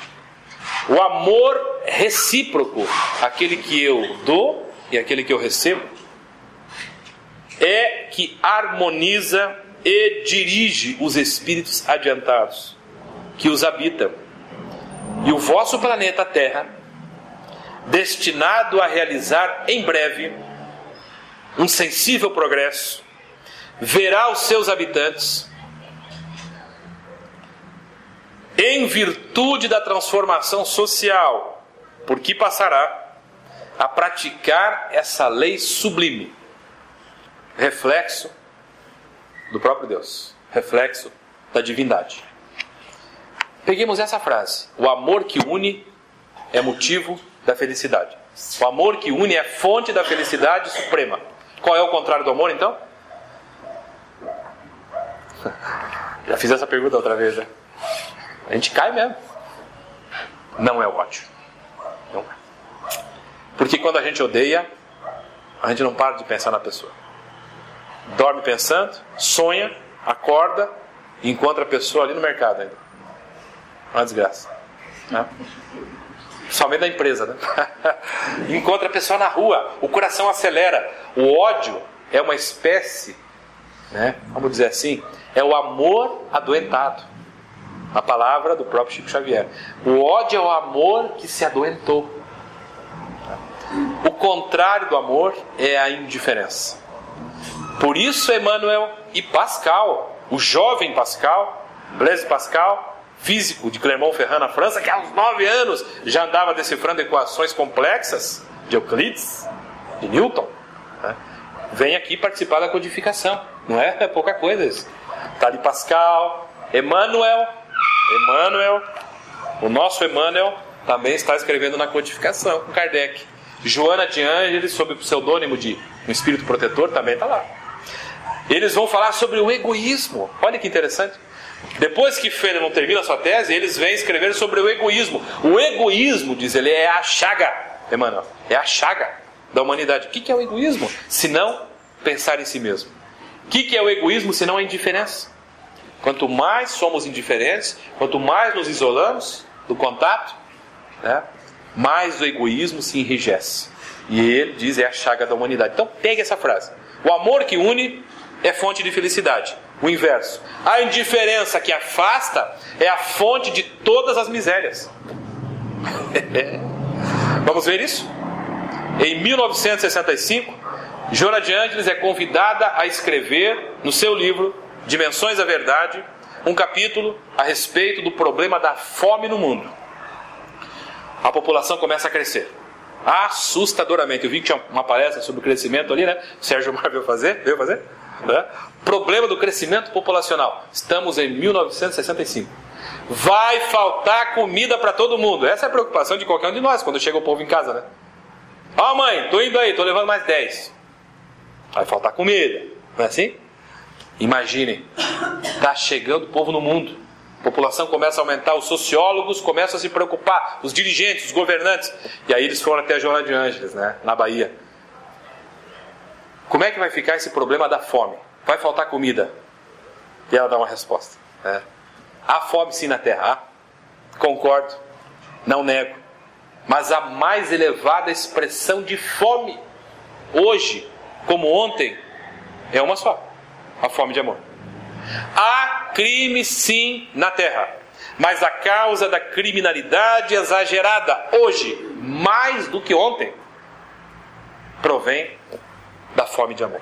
o amor recíproco, aquele que eu dou e aquele que eu recebo, é que harmoniza e dirige os espíritos adiantados que os habitam. E o vosso planeta Terra, destinado a realizar em breve um sensível progresso, verá os seus habitantes, em virtude da transformação social, por que passará a praticar essa lei sublime, reflexo do próprio Deus, reflexo da divindade. Peguemos essa frase: o amor que une é motivo da felicidade. O amor que une é fonte da felicidade suprema. Qual é o contrário do amor, então? Já fiz essa pergunta outra vez, né? A gente cai mesmo. Não é o ódio. Não é. Porque quando a gente odeia, a gente não para de pensar na pessoa. Dorme pensando, sonha, acorda e encontra a pessoa ali no mercado ainda. Uma desgraça, né? Somente da empresa, né? Encontra a pessoa na rua, o coração acelera. O ódio é uma espécie, né? Vamos dizer assim, é o amor adoentado. A palavra do próprio Chico Xavier. O ódio é o amor que se adoentou. O contrário do amor é a indiferença. Por isso Emmanuel e Pascal, o jovem Pascal, Blaise Pascal, físico de Clermont-Ferrand, na França, que aos 9 anos já andava decifrando equações complexas de Euclides, de Newton, né? Vem aqui participar da codificação. Não é pouca coisa isso. Está ali Pascal, Emmanuel, o nosso Emmanuel também está escrevendo na codificação com Kardec. Joana de Ângeles, sob o pseudônimo de um espírito protetor, também está lá. Eles vão falar sobre o egoísmo. Olha que interessante. Depois que Feynman termina a sua tese, eles vêm escrever sobre o egoísmo. O egoísmo, diz ele, é a chaga, Emmanuel, é a chaga da humanidade. O que é o egoísmo? Se não pensar em si mesmo. O que é o egoísmo se não a indiferença? Quanto mais somos indiferentes, quanto mais nos isolamos do contato, né, mais o egoísmo se enrijece. E ele diz, é a chaga da humanidade. Então pegue essa frase. O amor que une é fonte de felicidade. O inverso. A indiferença que afasta é a fonte de todas as misérias. Vamos ver isso? Em 1965, Joana de Ângeles é convidada a escrever no seu livro Dimensões da Verdade um capítulo a respeito do problema da fome no mundo. A população começa a crescer assustadoramente. Eu vi que tinha uma palestra sobre o crescimento ali, né? O Sérgio Mar veio fazer? Né? Problema do crescimento populacional. Estamos em 1965. Vai faltar comida para todo mundo. Essa é a preocupação de qualquer um de nós quando chega o povo em casa, né? Ó, mãe, tô indo aí, tô levando mais 10. Vai faltar comida. Não é assim? Imaginem, está chegando o povo no mundo. A população começa a aumentar, os sociólogos começam a se preocupar, os dirigentes, os governantes. E aí eles foram até a Joana de Ângeles, né, na Bahia. Como é que vai ficar esse problema da fome? Vai faltar comida? E ela dá uma resposta. Né? Há fome sim na terra. Concordo, não nego. Mas a mais elevada expressão de fome, hoje, como ontem, é uma só: a fome de amor. Há crime sim na terra, mas a causa da criminalidade exagerada hoje, mais do que ontem, provém da fome de amor.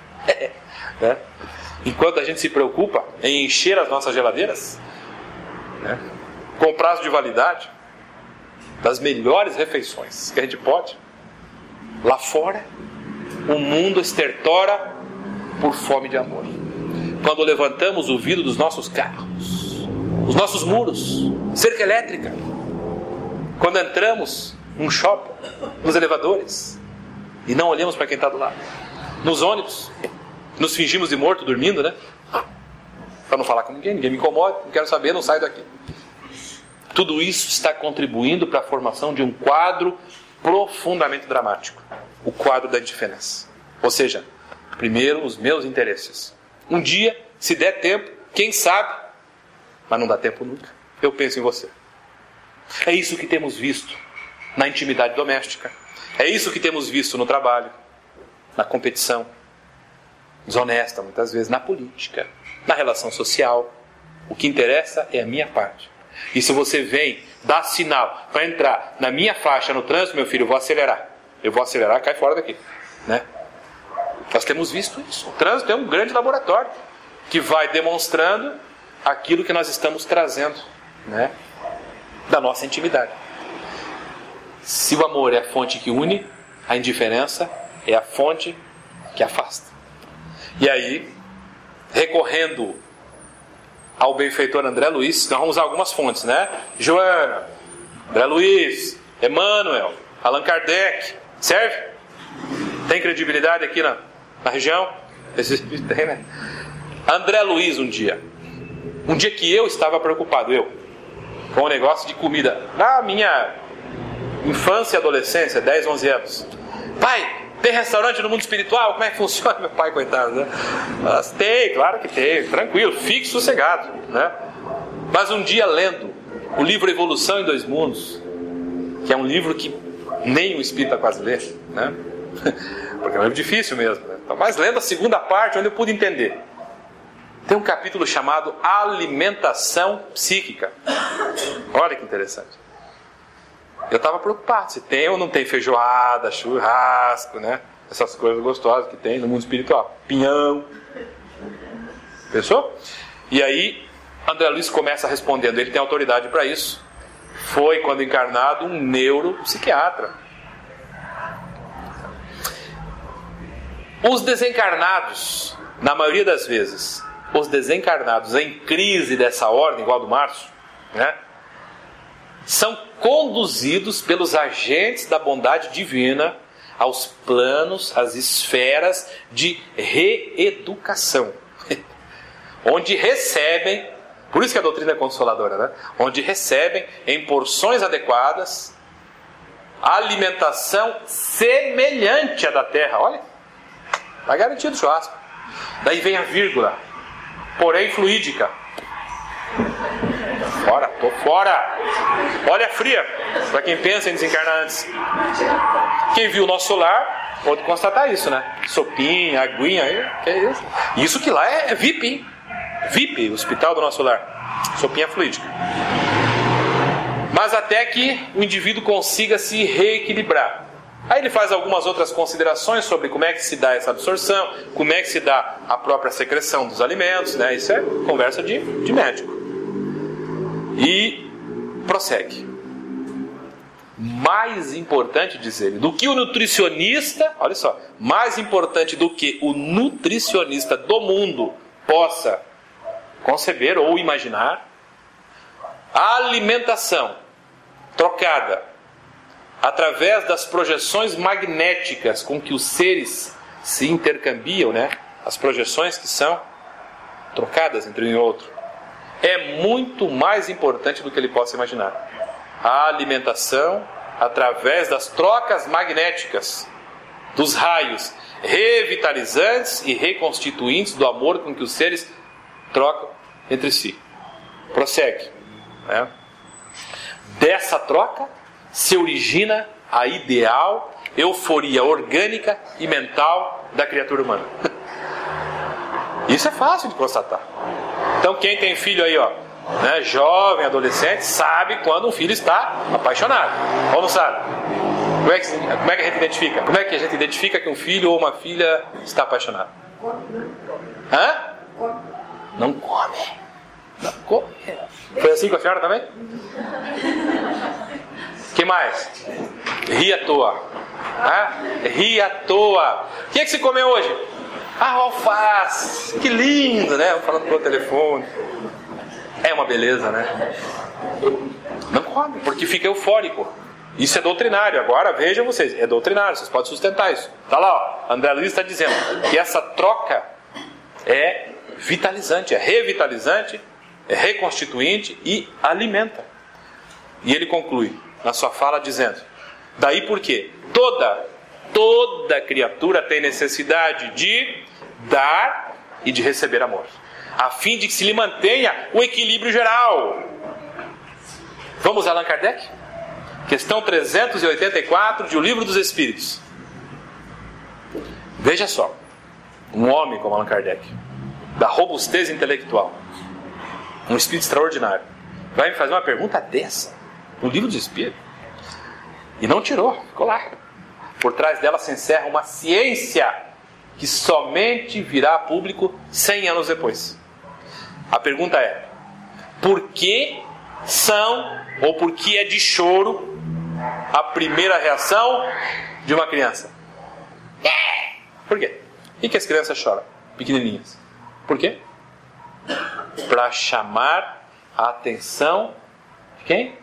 Né? Enquanto a gente se preocupa em encher as nossas geladeiras, né, com prazo de validade das melhores refeições que a gente pode, lá fora o mundo estertora por fome de amor. Quando levantamos o vidro dos nossos carros, os nossos muros, cerca elétrica, quando entramos num shopping, nos elevadores, e não olhamos para quem está do lado, nos ônibus, nos fingimos de morto dormindo, né? Para não falar com ninguém me incomoda, não quero saber, não saio daqui. Tudo isso está contribuindo para a formação de um quadro profundamente dramático, o quadro da indiferença. Ou seja, primeiro os meus interesses. Um dia, se der tempo, quem sabe, mas não dá tempo nunca, eu penso em você. É isso que temos visto na intimidade doméstica. É isso que temos visto no trabalho, na competição desonesta, muitas vezes, na política, na relação social. O que interessa é a minha parte. E se você vem dar sinal para entrar na minha faixa no trânsito, meu filho, eu vou acelerar, cai fora daqui, né? Nós temos visto isso. O trânsito é um grande laboratório que vai demonstrando aquilo que nós estamos trazendo, né, da nossa intimidade. Se o amor é a fonte que une, a indiferença é a fonte que afasta. E aí, recorrendo ao benfeitor André Luiz, nós vamos usar algumas fontes, né? Joana, André Luiz, Emmanuel, Allan Kardec. Serve? Tem credibilidade aqui na região? Tem, né? André Luiz, um dia que eu estava preocupado, com o negócio de comida, na minha infância e adolescência, 10, 11 anos. Pai, tem restaurante no mundo espiritual? Como é que funciona? Meu pai, coitado, né? Mas tem, claro que tem, tranquilo, fique sossegado, né? Mas um dia, lendo o livro Evolução em Dois Mundos, que é um livro que nem o espírita quase lê, né? Porque é um livro difícil mesmo, né? Então, mas lendo a segunda parte, onde eu pude entender, tem um capítulo chamado Alimentação Psíquica. Olha que interessante. Eu estava preocupado se tem ou não tem feijoada, churrasco, né? Essas coisas gostosas que tem no mundo espiritual. Pinhão. Pensou? E aí, André Luiz começa respondendo, ele tem autoridade para isso. Foi, quando encarnado, um neuropsiquiatra. Os desencarnados, na maioria das vezes, os desencarnados em crise dessa ordem, igual do Márcio, né, são conduzidos pelos agentes da bondade divina aos planos, às esferas de reeducação, onde recebem, por isso que a doutrina é consoladora, né? Onde recebem em porções adequadas alimentação semelhante à da terra. Olha, está garantido o churrasco. Daí vem a vírgula, porém fluídica. Fora, tô fora. Olha a fria, para quem pensa em desencarnar antes. Quem viu o nosso lar pode constatar isso, né? Sopinha, aguinha, que é isso? Isso que lá é VIP, hein? VIP, Hospital do Nosso Lar. Sopinha fluídica. Mas até que o indivíduo consiga se reequilibrar. Aí ele faz algumas outras considerações sobre como é que se dá essa absorção, como é que se dá a própria secreção dos alimentos, né? Isso é conversa de médico. E prossegue. Mais importante, diz ele, do que o nutricionista, olha só, mais importante do que o nutricionista do mundo possa conceber ou imaginar, a alimentação trocada através das projeções magnéticas com que os seres se intercambiam, né? As projeções que são trocadas entre um e outro, é muito mais importante do que ele possa imaginar. A alimentação através das trocas magnéticas, dos raios revitalizantes e reconstituintes do amor com que os seres trocam entre si. Prossegue, né? Dessa troca se origina a ideal euforia orgânica e mental da criatura humana. Isso é fácil de constatar. Então quem tem filho aí, ó, né, jovem, adolescente, sabe quando um filho está apaixonado. Ou não sabe? Como é que a gente identifica? Como é que a gente identifica que um filho ou uma filha está apaixonado? Hã? Não come. Não come. Foi assim com a senhora também? Que mais? Ri à toa. Ri à toa. O que é que se comeu hoje? Alface. Que lindo, né? Falando pelo telefone. É uma beleza, né? Não come, porque fica eufórico. Isso é doutrinário. Agora vejam vocês, é doutrinário, vocês podem sustentar isso. Está lá, ó, André Luiz está dizendo que essa troca é vitalizante, é revitalizante, é reconstituinte e alimenta. E ele conclui na sua fala dizendo: daí porque toda criatura tem necessidade de dar e de receber amor, a fim de que se lhe mantenha o equilíbrio geral. Vamos a Allan Kardec? Questão 384 de O Livro dos Espíritos. Veja só, um homem como Allan Kardec, da robustez intelectual, um espírito extraordinário, vai me fazer uma pergunta dessa no Livro dos Espíritos, e não tirou, ficou lá. Por trás dela se encerra uma ciência que somente virá a público 100 anos depois. A pergunta é: por que por que é de choro a primeira reação de uma criança? Por quê? Por que as crianças choram? Pequenininhas. Por quê? Para chamar a atenção de quem?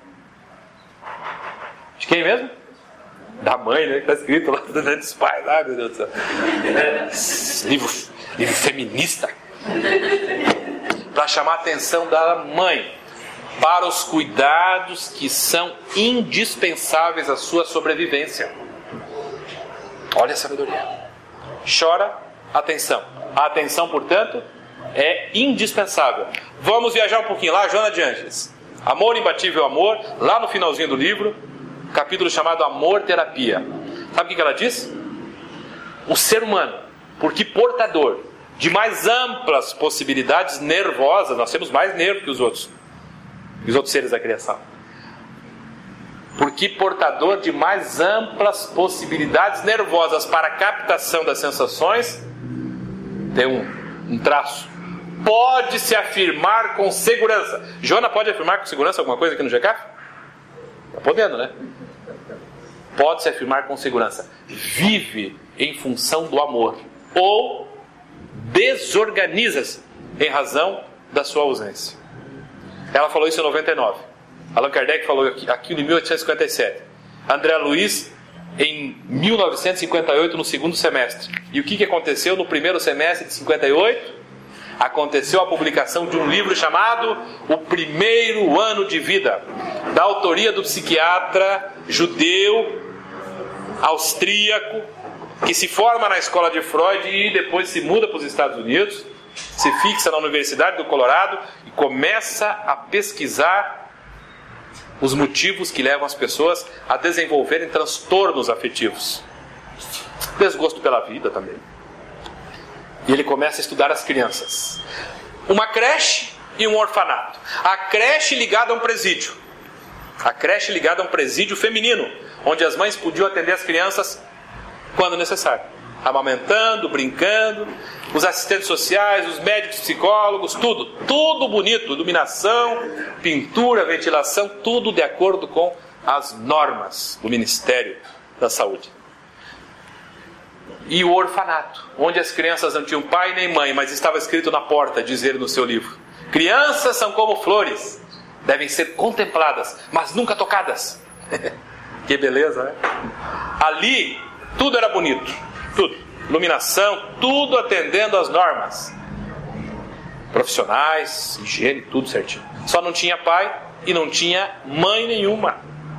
De quem mesmo? Da mãe, né? Que está escrito lá dos pais. Ai, meu Deus do céu. Livro feminista. Para chamar a atenção da mãe para os cuidados que são indispensáveis à sua sobrevivência. Olha a sabedoria. Chora, atenção. A atenção, portanto, é indispensável. Vamos viajar um pouquinho lá, Joana de Ângeles. Amor, imbatível amor, lá no finalzinho do livro, capítulo chamado Amor Terapia. Sabe o que ela diz? O ser humano, porque portador de mais amplas possibilidades nervosas, nós temos mais nervo que os outros seres da criação, porque portador de mais amplas possibilidades nervosas para a captação das sensações, tem um traço pode-se afirmar com segurança. Jona pode afirmar com segurança alguma coisa aqui no GK? Está podendo, né? Pode-se afirmar com segurança. Vive em função do amor. Ou desorganiza-se em razão da sua ausência. Ela falou isso em 99. Allan Kardec falou aquilo em 1857. André Luiz em 1958, no segundo semestre. E o que aconteceu no primeiro semestre de 58? Aconteceu a publicação de um livro chamado O Primeiro Ano de Vida, da autoria do psiquiatra judeu, austríaco, que se forma na escola de Freud e depois se muda para os Estados Unidos, se fixa na Universidade do Colorado e começa a pesquisar os motivos que levam as pessoas a desenvolverem transtornos afetivos. Desgosto pela vida também. E ele começa a estudar as crianças. Uma creche e um orfanato. A creche ligada a um presídio. A creche ligada a um presídio feminino, onde as mães podiam atender as crianças quando necessário. Amamentando, brincando, os assistentes sociais, os médicos, psicólogos, tudo bonito, iluminação, pintura, ventilação, tudo de acordo com as normas do Ministério da Saúde. E o orfanato, onde as crianças não tinham pai nem mãe, mas estava escrito na porta, dizer no seu livro: crianças são como flores, devem ser contempladas, mas nunca tocadas. Que beleza, né? Ali, tudo era bonito. Tudo, iluminação, tudo atendendo às normas profissionais, higiene, tudo certinho. Só não tinha pai e não tinha mãe nenhuma.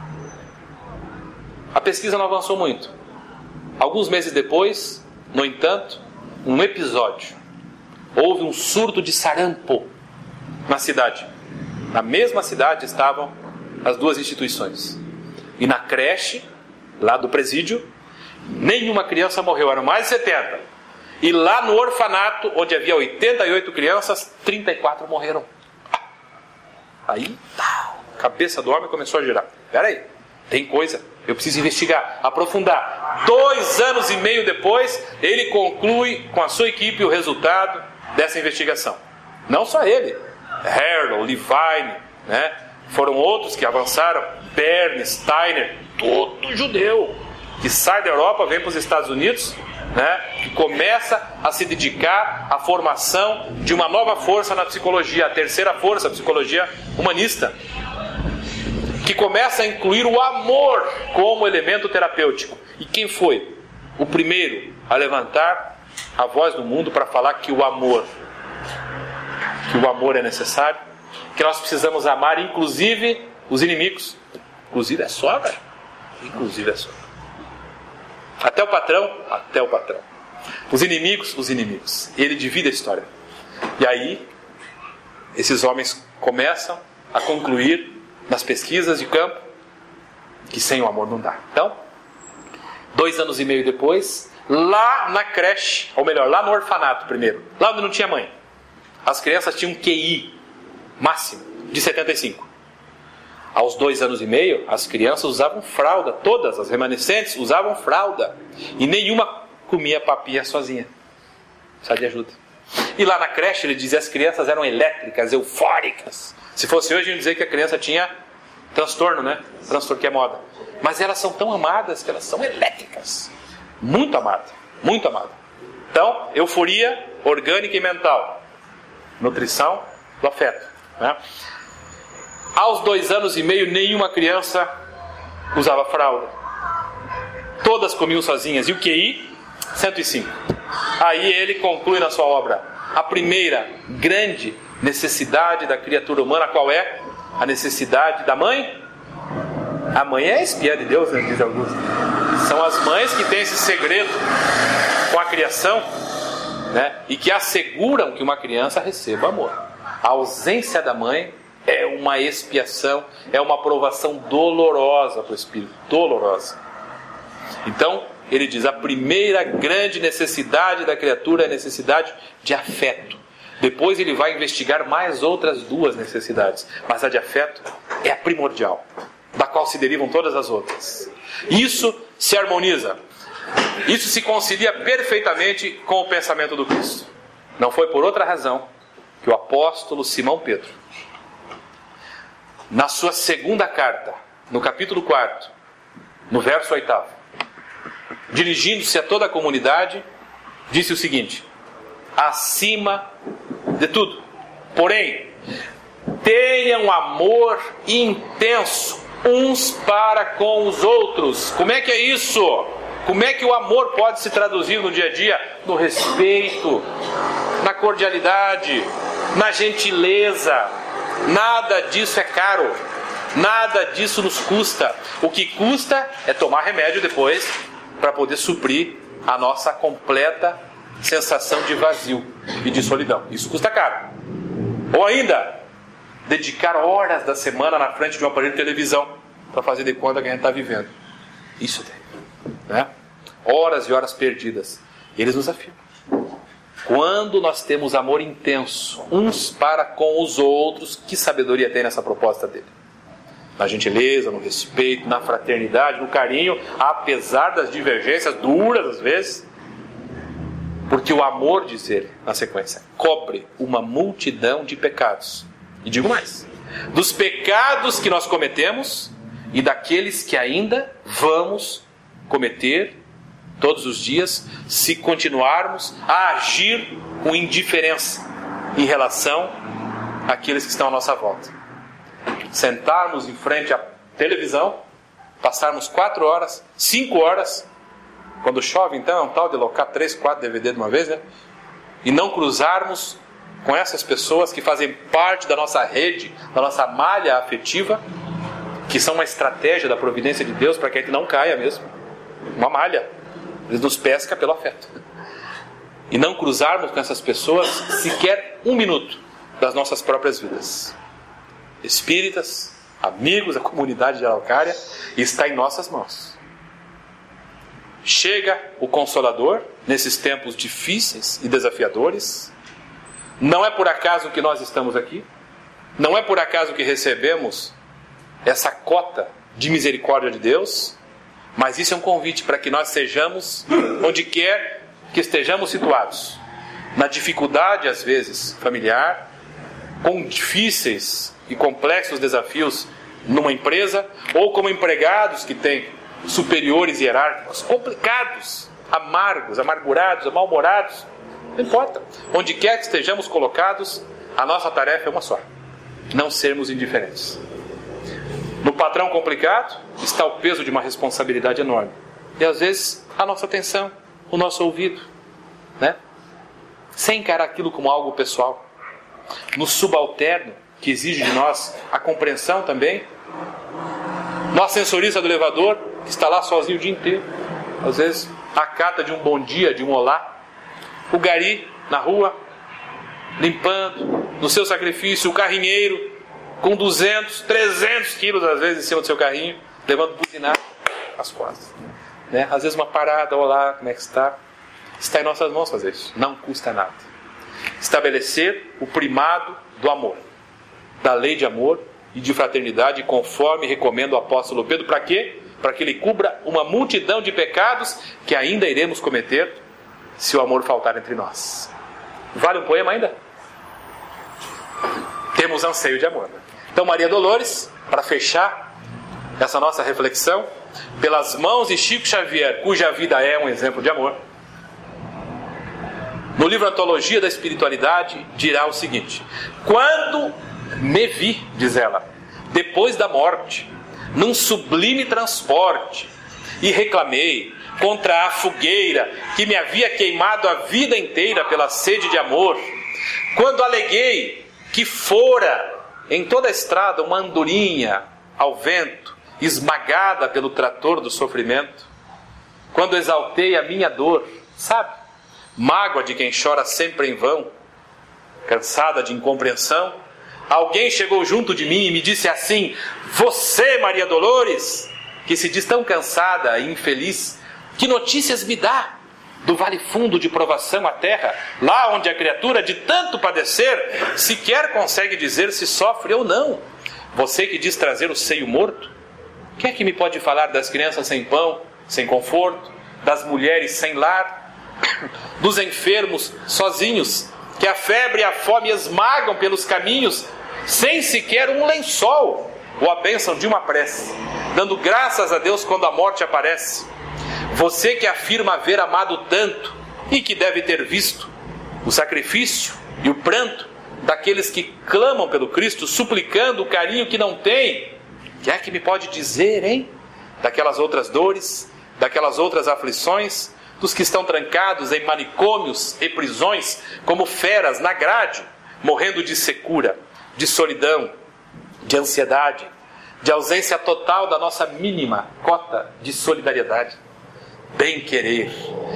A pesquisa não avançou muito. Alguns meses depois, no entanto, um episódio. Houve um surto de sarampo na cidade. Na mesma cidade estavam as duas instituições. E na creche, lá do presídio, nenhuma criança morreu, eram mais de 70. E lá no orfanato, onde havia 88 crianças, 34 morreram. Aí, a cabeça do homem começou a girar. Espera aí, tem coisa, eu preciso investigar, aprofundar. 2 anos e meio depois, ele conclui com a sua equipe o resultado dessa investigação. Não só ele, Harlow, Levine, né? Foram outros que avançaram, Berne, Steiner, todo judeu, que sai da Europa, vem para os Estados Unidos, né, e começa a se dedicar à formação de uma nova força na psicologia, a terceira força, a psicologia humanista, que começa a incluir o amor como elemento terapêutico. E quem foi o primeiro a levantar a voz do mundo para falar que o amor é necessário, que nós precisamos amar inclusive os inimigos, inclusive a sogra, até o patrão. Os inimigos. Ele divide a história. E aí, esses homens começam a concluir nas pesquisas de campo que sem o amor não dá. Então, 2 anos e meio depois, lá na creche, ou melhor, lá no orfanato primeiro, lá onde não tinha mãe, as crianças tinham um QI máximo de 75. Aos 2 anos e meio, as crianças usavam fralda. Todas as remanescentes usavam fralda. E nenhuma comia papinha sozinha. Precisa de ajuda. E lá na creche, ele dizia que as crianças eram elétricas, eufóricas. Se fosse hoje, iam dizer que a criança tinha transtorno, né? Transtorno que é moda. Mas elas são tão amadas que elas são elétricas. Muito amada. Muito amada. Então, euforia orgânica e mental. Nutrição do afeto, né? Aos 2 anos e meio, nenhuma criança usava fralda. Todas comiam sozinhas. E o QI? 105. Aí ele conclui na sua obra: a primeira grande necessidade da criatura humana, qual é? A necessidade da mãe? A mãe é a espiã de Deus, né, diz Augusto. São as mães que têm esse segredo com a criação, né, e que asseguram que uma criança receba amor. A ausência da mãe é uma expiação, é uma provação dolorosa para o espírito, dolorosa. Então, ele diz: a primeira grande necessidade da criatura é a necessidade de afeto. Depois ele vai investigar mais outras 2 necessidades, mas a de afeto é a primordial, da qual se derivam todas as outras. Isso se harmoniza, isso se concilia perfeitamente com o pensamento do Cristo. Não foi por outra razão que o apóstolo Simão Pedro, na sua segunda carta, no capítulo 4, no verso 8, dirigindo-se a toda a comunidade, disse o seguinte: acima de tudo, porém, tenham amor intenso uns para com os outros. Como é que é isso? Como é que o amor pode se traduzir no dia a dia? No respeito, na cordialidade, na gentileza. Nada disso é caro, nada disso nos custa. O que custa é tomar remédio depois para poder suprir a nossa completa sensação de vazio e de solidão. Isso custa caro. Ou ainda, dedicar horas da semana na frente de um aparelho de televisão para fazer de conta que a gente está vivendo. Isso tem, né? Horas e horas perdidas. Eles nos afirmam: quando nós temos amor intenso uns para com os outros, que sabedoria tem nessa proposta dele? Na gentileza, no respeito, na fraternidade, no carinho, apesar das divergências duras às vezes. Porque o amor, diz ele na sequência, cobre uma multidão de pecados. E digo mais: dos pecados que nós cometemos e daqueles que ainda vamos cometer todos os dias, se continuarmos a agir com indiferença em relação àqueles que estão à nossa volta. Sentarmos em frente à televisão, passarmos 4 horas, 5 horas, quando chove então é um tal de alocar 3, 4 DVD de uma vez, né? E não cruzarmos com essas pessoas que fazem parte da nossa rede, da nossa malha afetiva, que são uma estratégia da providência de Deus para que a gente não caia mesmo. Uma malha. Ele nos pesca pelo afeto. E não cruzarmos com essas pessoas sequer 1 minuto das nossas próprias vidas. Espíritas, amigos da comunidade de Araucária, está em nossas mãos. Chega o Consolador nesses tempos difíceis e desafiadores. Não é por acaso que nós estamos aqui. Não é por acaso que recebemos essa cota de misericórdia de Deus. Mas isso é um convite para que nós sejamos, onde quer que estejamos situados, na dificuldade às vezes familiar, com difíceis e complexos desafios numa empresa, ou como empregados que têm superiores hierárquicos complicados, amargos, amargurados, mal-humorados. Não importa. Onde quer que estejamos colocados, a nossa tarefa é uma só: não sermos indiferentes. No patrão complicado está o peso de uma responsabilidade enorme. E às vezes a nossa atenção, o nosso ouvido, né? Sem encarar aquilo como algo pessoal. No subalterno, que exige de nós a compreensão também. No ascensorista do elevador, que está lá sozinho o dia inteiro. Às vezes acata de um bom dia, de um olá. O gari na rua, limpando, no seu sacrifício, o carrinheiro com 200, 300 quilos às vezes em cima do seu carrinho, levando buzinar as costas, né? Às vezes uma parada: olá, como é que está? Está em nossas mãos fazer isso, não custa nada. Estabelecer o primado do amor, da lei de amor e de fraternidade, conforme recomenda o apóstolo Pedro. Para quê? Para que ele cubra uma multidão de pecados que ainda iremos cometer se o amor faltar entre nós. Vale um poema ainda? Temos anseio de amor, né? Então, Maria Dolores, para fechar essa nossa reflexão, pelas mãos de Chico Xavier, cuja vida é um exemplo de amor, no livro Antologia da Espiritualidade, dirá o seguinte: quando me vi, diz ela, depois da morte, num sublime transporte, e reclamei contra a fogueira que me havia queimado a vida inteira pela sede de amor, quando aleguei que fora em toda a estrada uma andorinha ao vento, esmagada pelo trator do sofrimento, quando exaltei a minha dor, sabe, mágoa de quem chora sempre em vão, cansada de incompreensão, alguém chegou junto de mim e me disse assim: você, Maria Dolores, que se diz tão cansada e infeliz, que notícias me dá do vale fundo de provação à terra, lá onde a criatura de tanto padecer sequer consegue dizer se sofre ou não? Você que diz trazer o seio morto, quem é que me pode falar das crianças sem pão, sem conforto, das mulheres sem lar, dos enfermos sozinhos que a febre e a fome esmagam pelos caminhos, sem sequer um lençol ou a bênção de uma prece, dando graças a Deus quando a morte aparece. Você que afirma haver amado tanto e que deve ter visto o sacrifício e o pranto daqueles que clamam pelo Cristo, suplicando o carinho que não tem, o que é que me pode dizer, hein? Daquelas outras dores, daquelas outras aflições, dos que estão trancados em manicômios e prisões, como feras na grade, morrendo de secura, de solidão, de ansiedade, de ausência total da nossa mínima cota de solidariedade. Bem querer,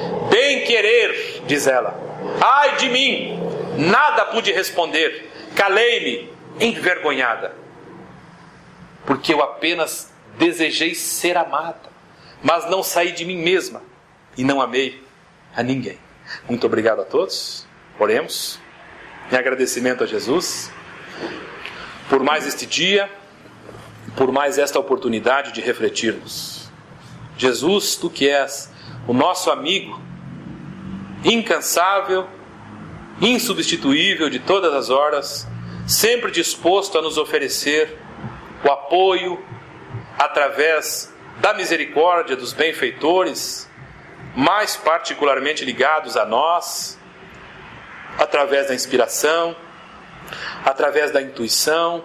diz ela. Ai de mim, nada pude responder, calei-me, envergonhada, porque eu apenas desejei ser amada, mas não saí de mim mesma e não amei a ninguém. Muito obrigado a todos. Oremos em agradecimento a Jesus por mais este dia, por mais esta oportunidade de refletirmos. Jesus, tu que és o nosso amigo incansável, insubstituível de todas as horas, sempre disposto a nos oferecer o apoio através da misericórdia dos benfeitores, mais particularmente ligados a nós, através da inspiração, através da intuição,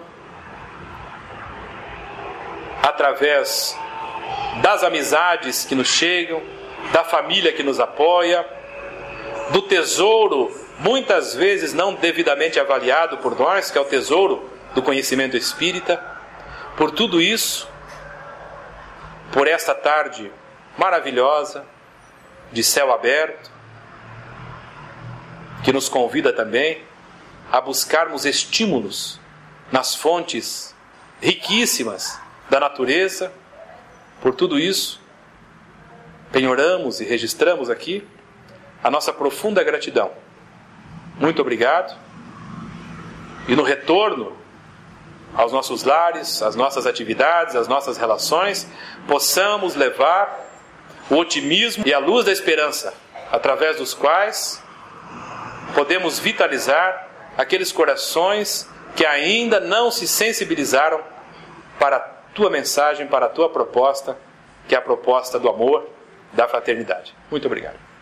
através das amizades que nos chegam, da família que nos apoia, do tesouro, muitas vezes não devidamente avaliado por nós, que é o tesouro do conhecimento espírita. Por tudo isso, por esta tarde maravilhosa, de céu aberto, que nos convida também a buscarmos estímulos nas fontes riquíssimas da natureza. Por tudo isso, penhoramos e registramos aqui a nossa profunda gratidão. Muito obrigado. E no retorno aos nossos lares, às nossas atividades, às nossas relações, possamos levar o otimismo e a luz da esperança, através dos quais podemos vitalizar aqueles corações que ainda não se sensibilizaram para a tua mensagem, para a tua proposta, que é a proposta do amor, da fraternidade. Muito obrigado.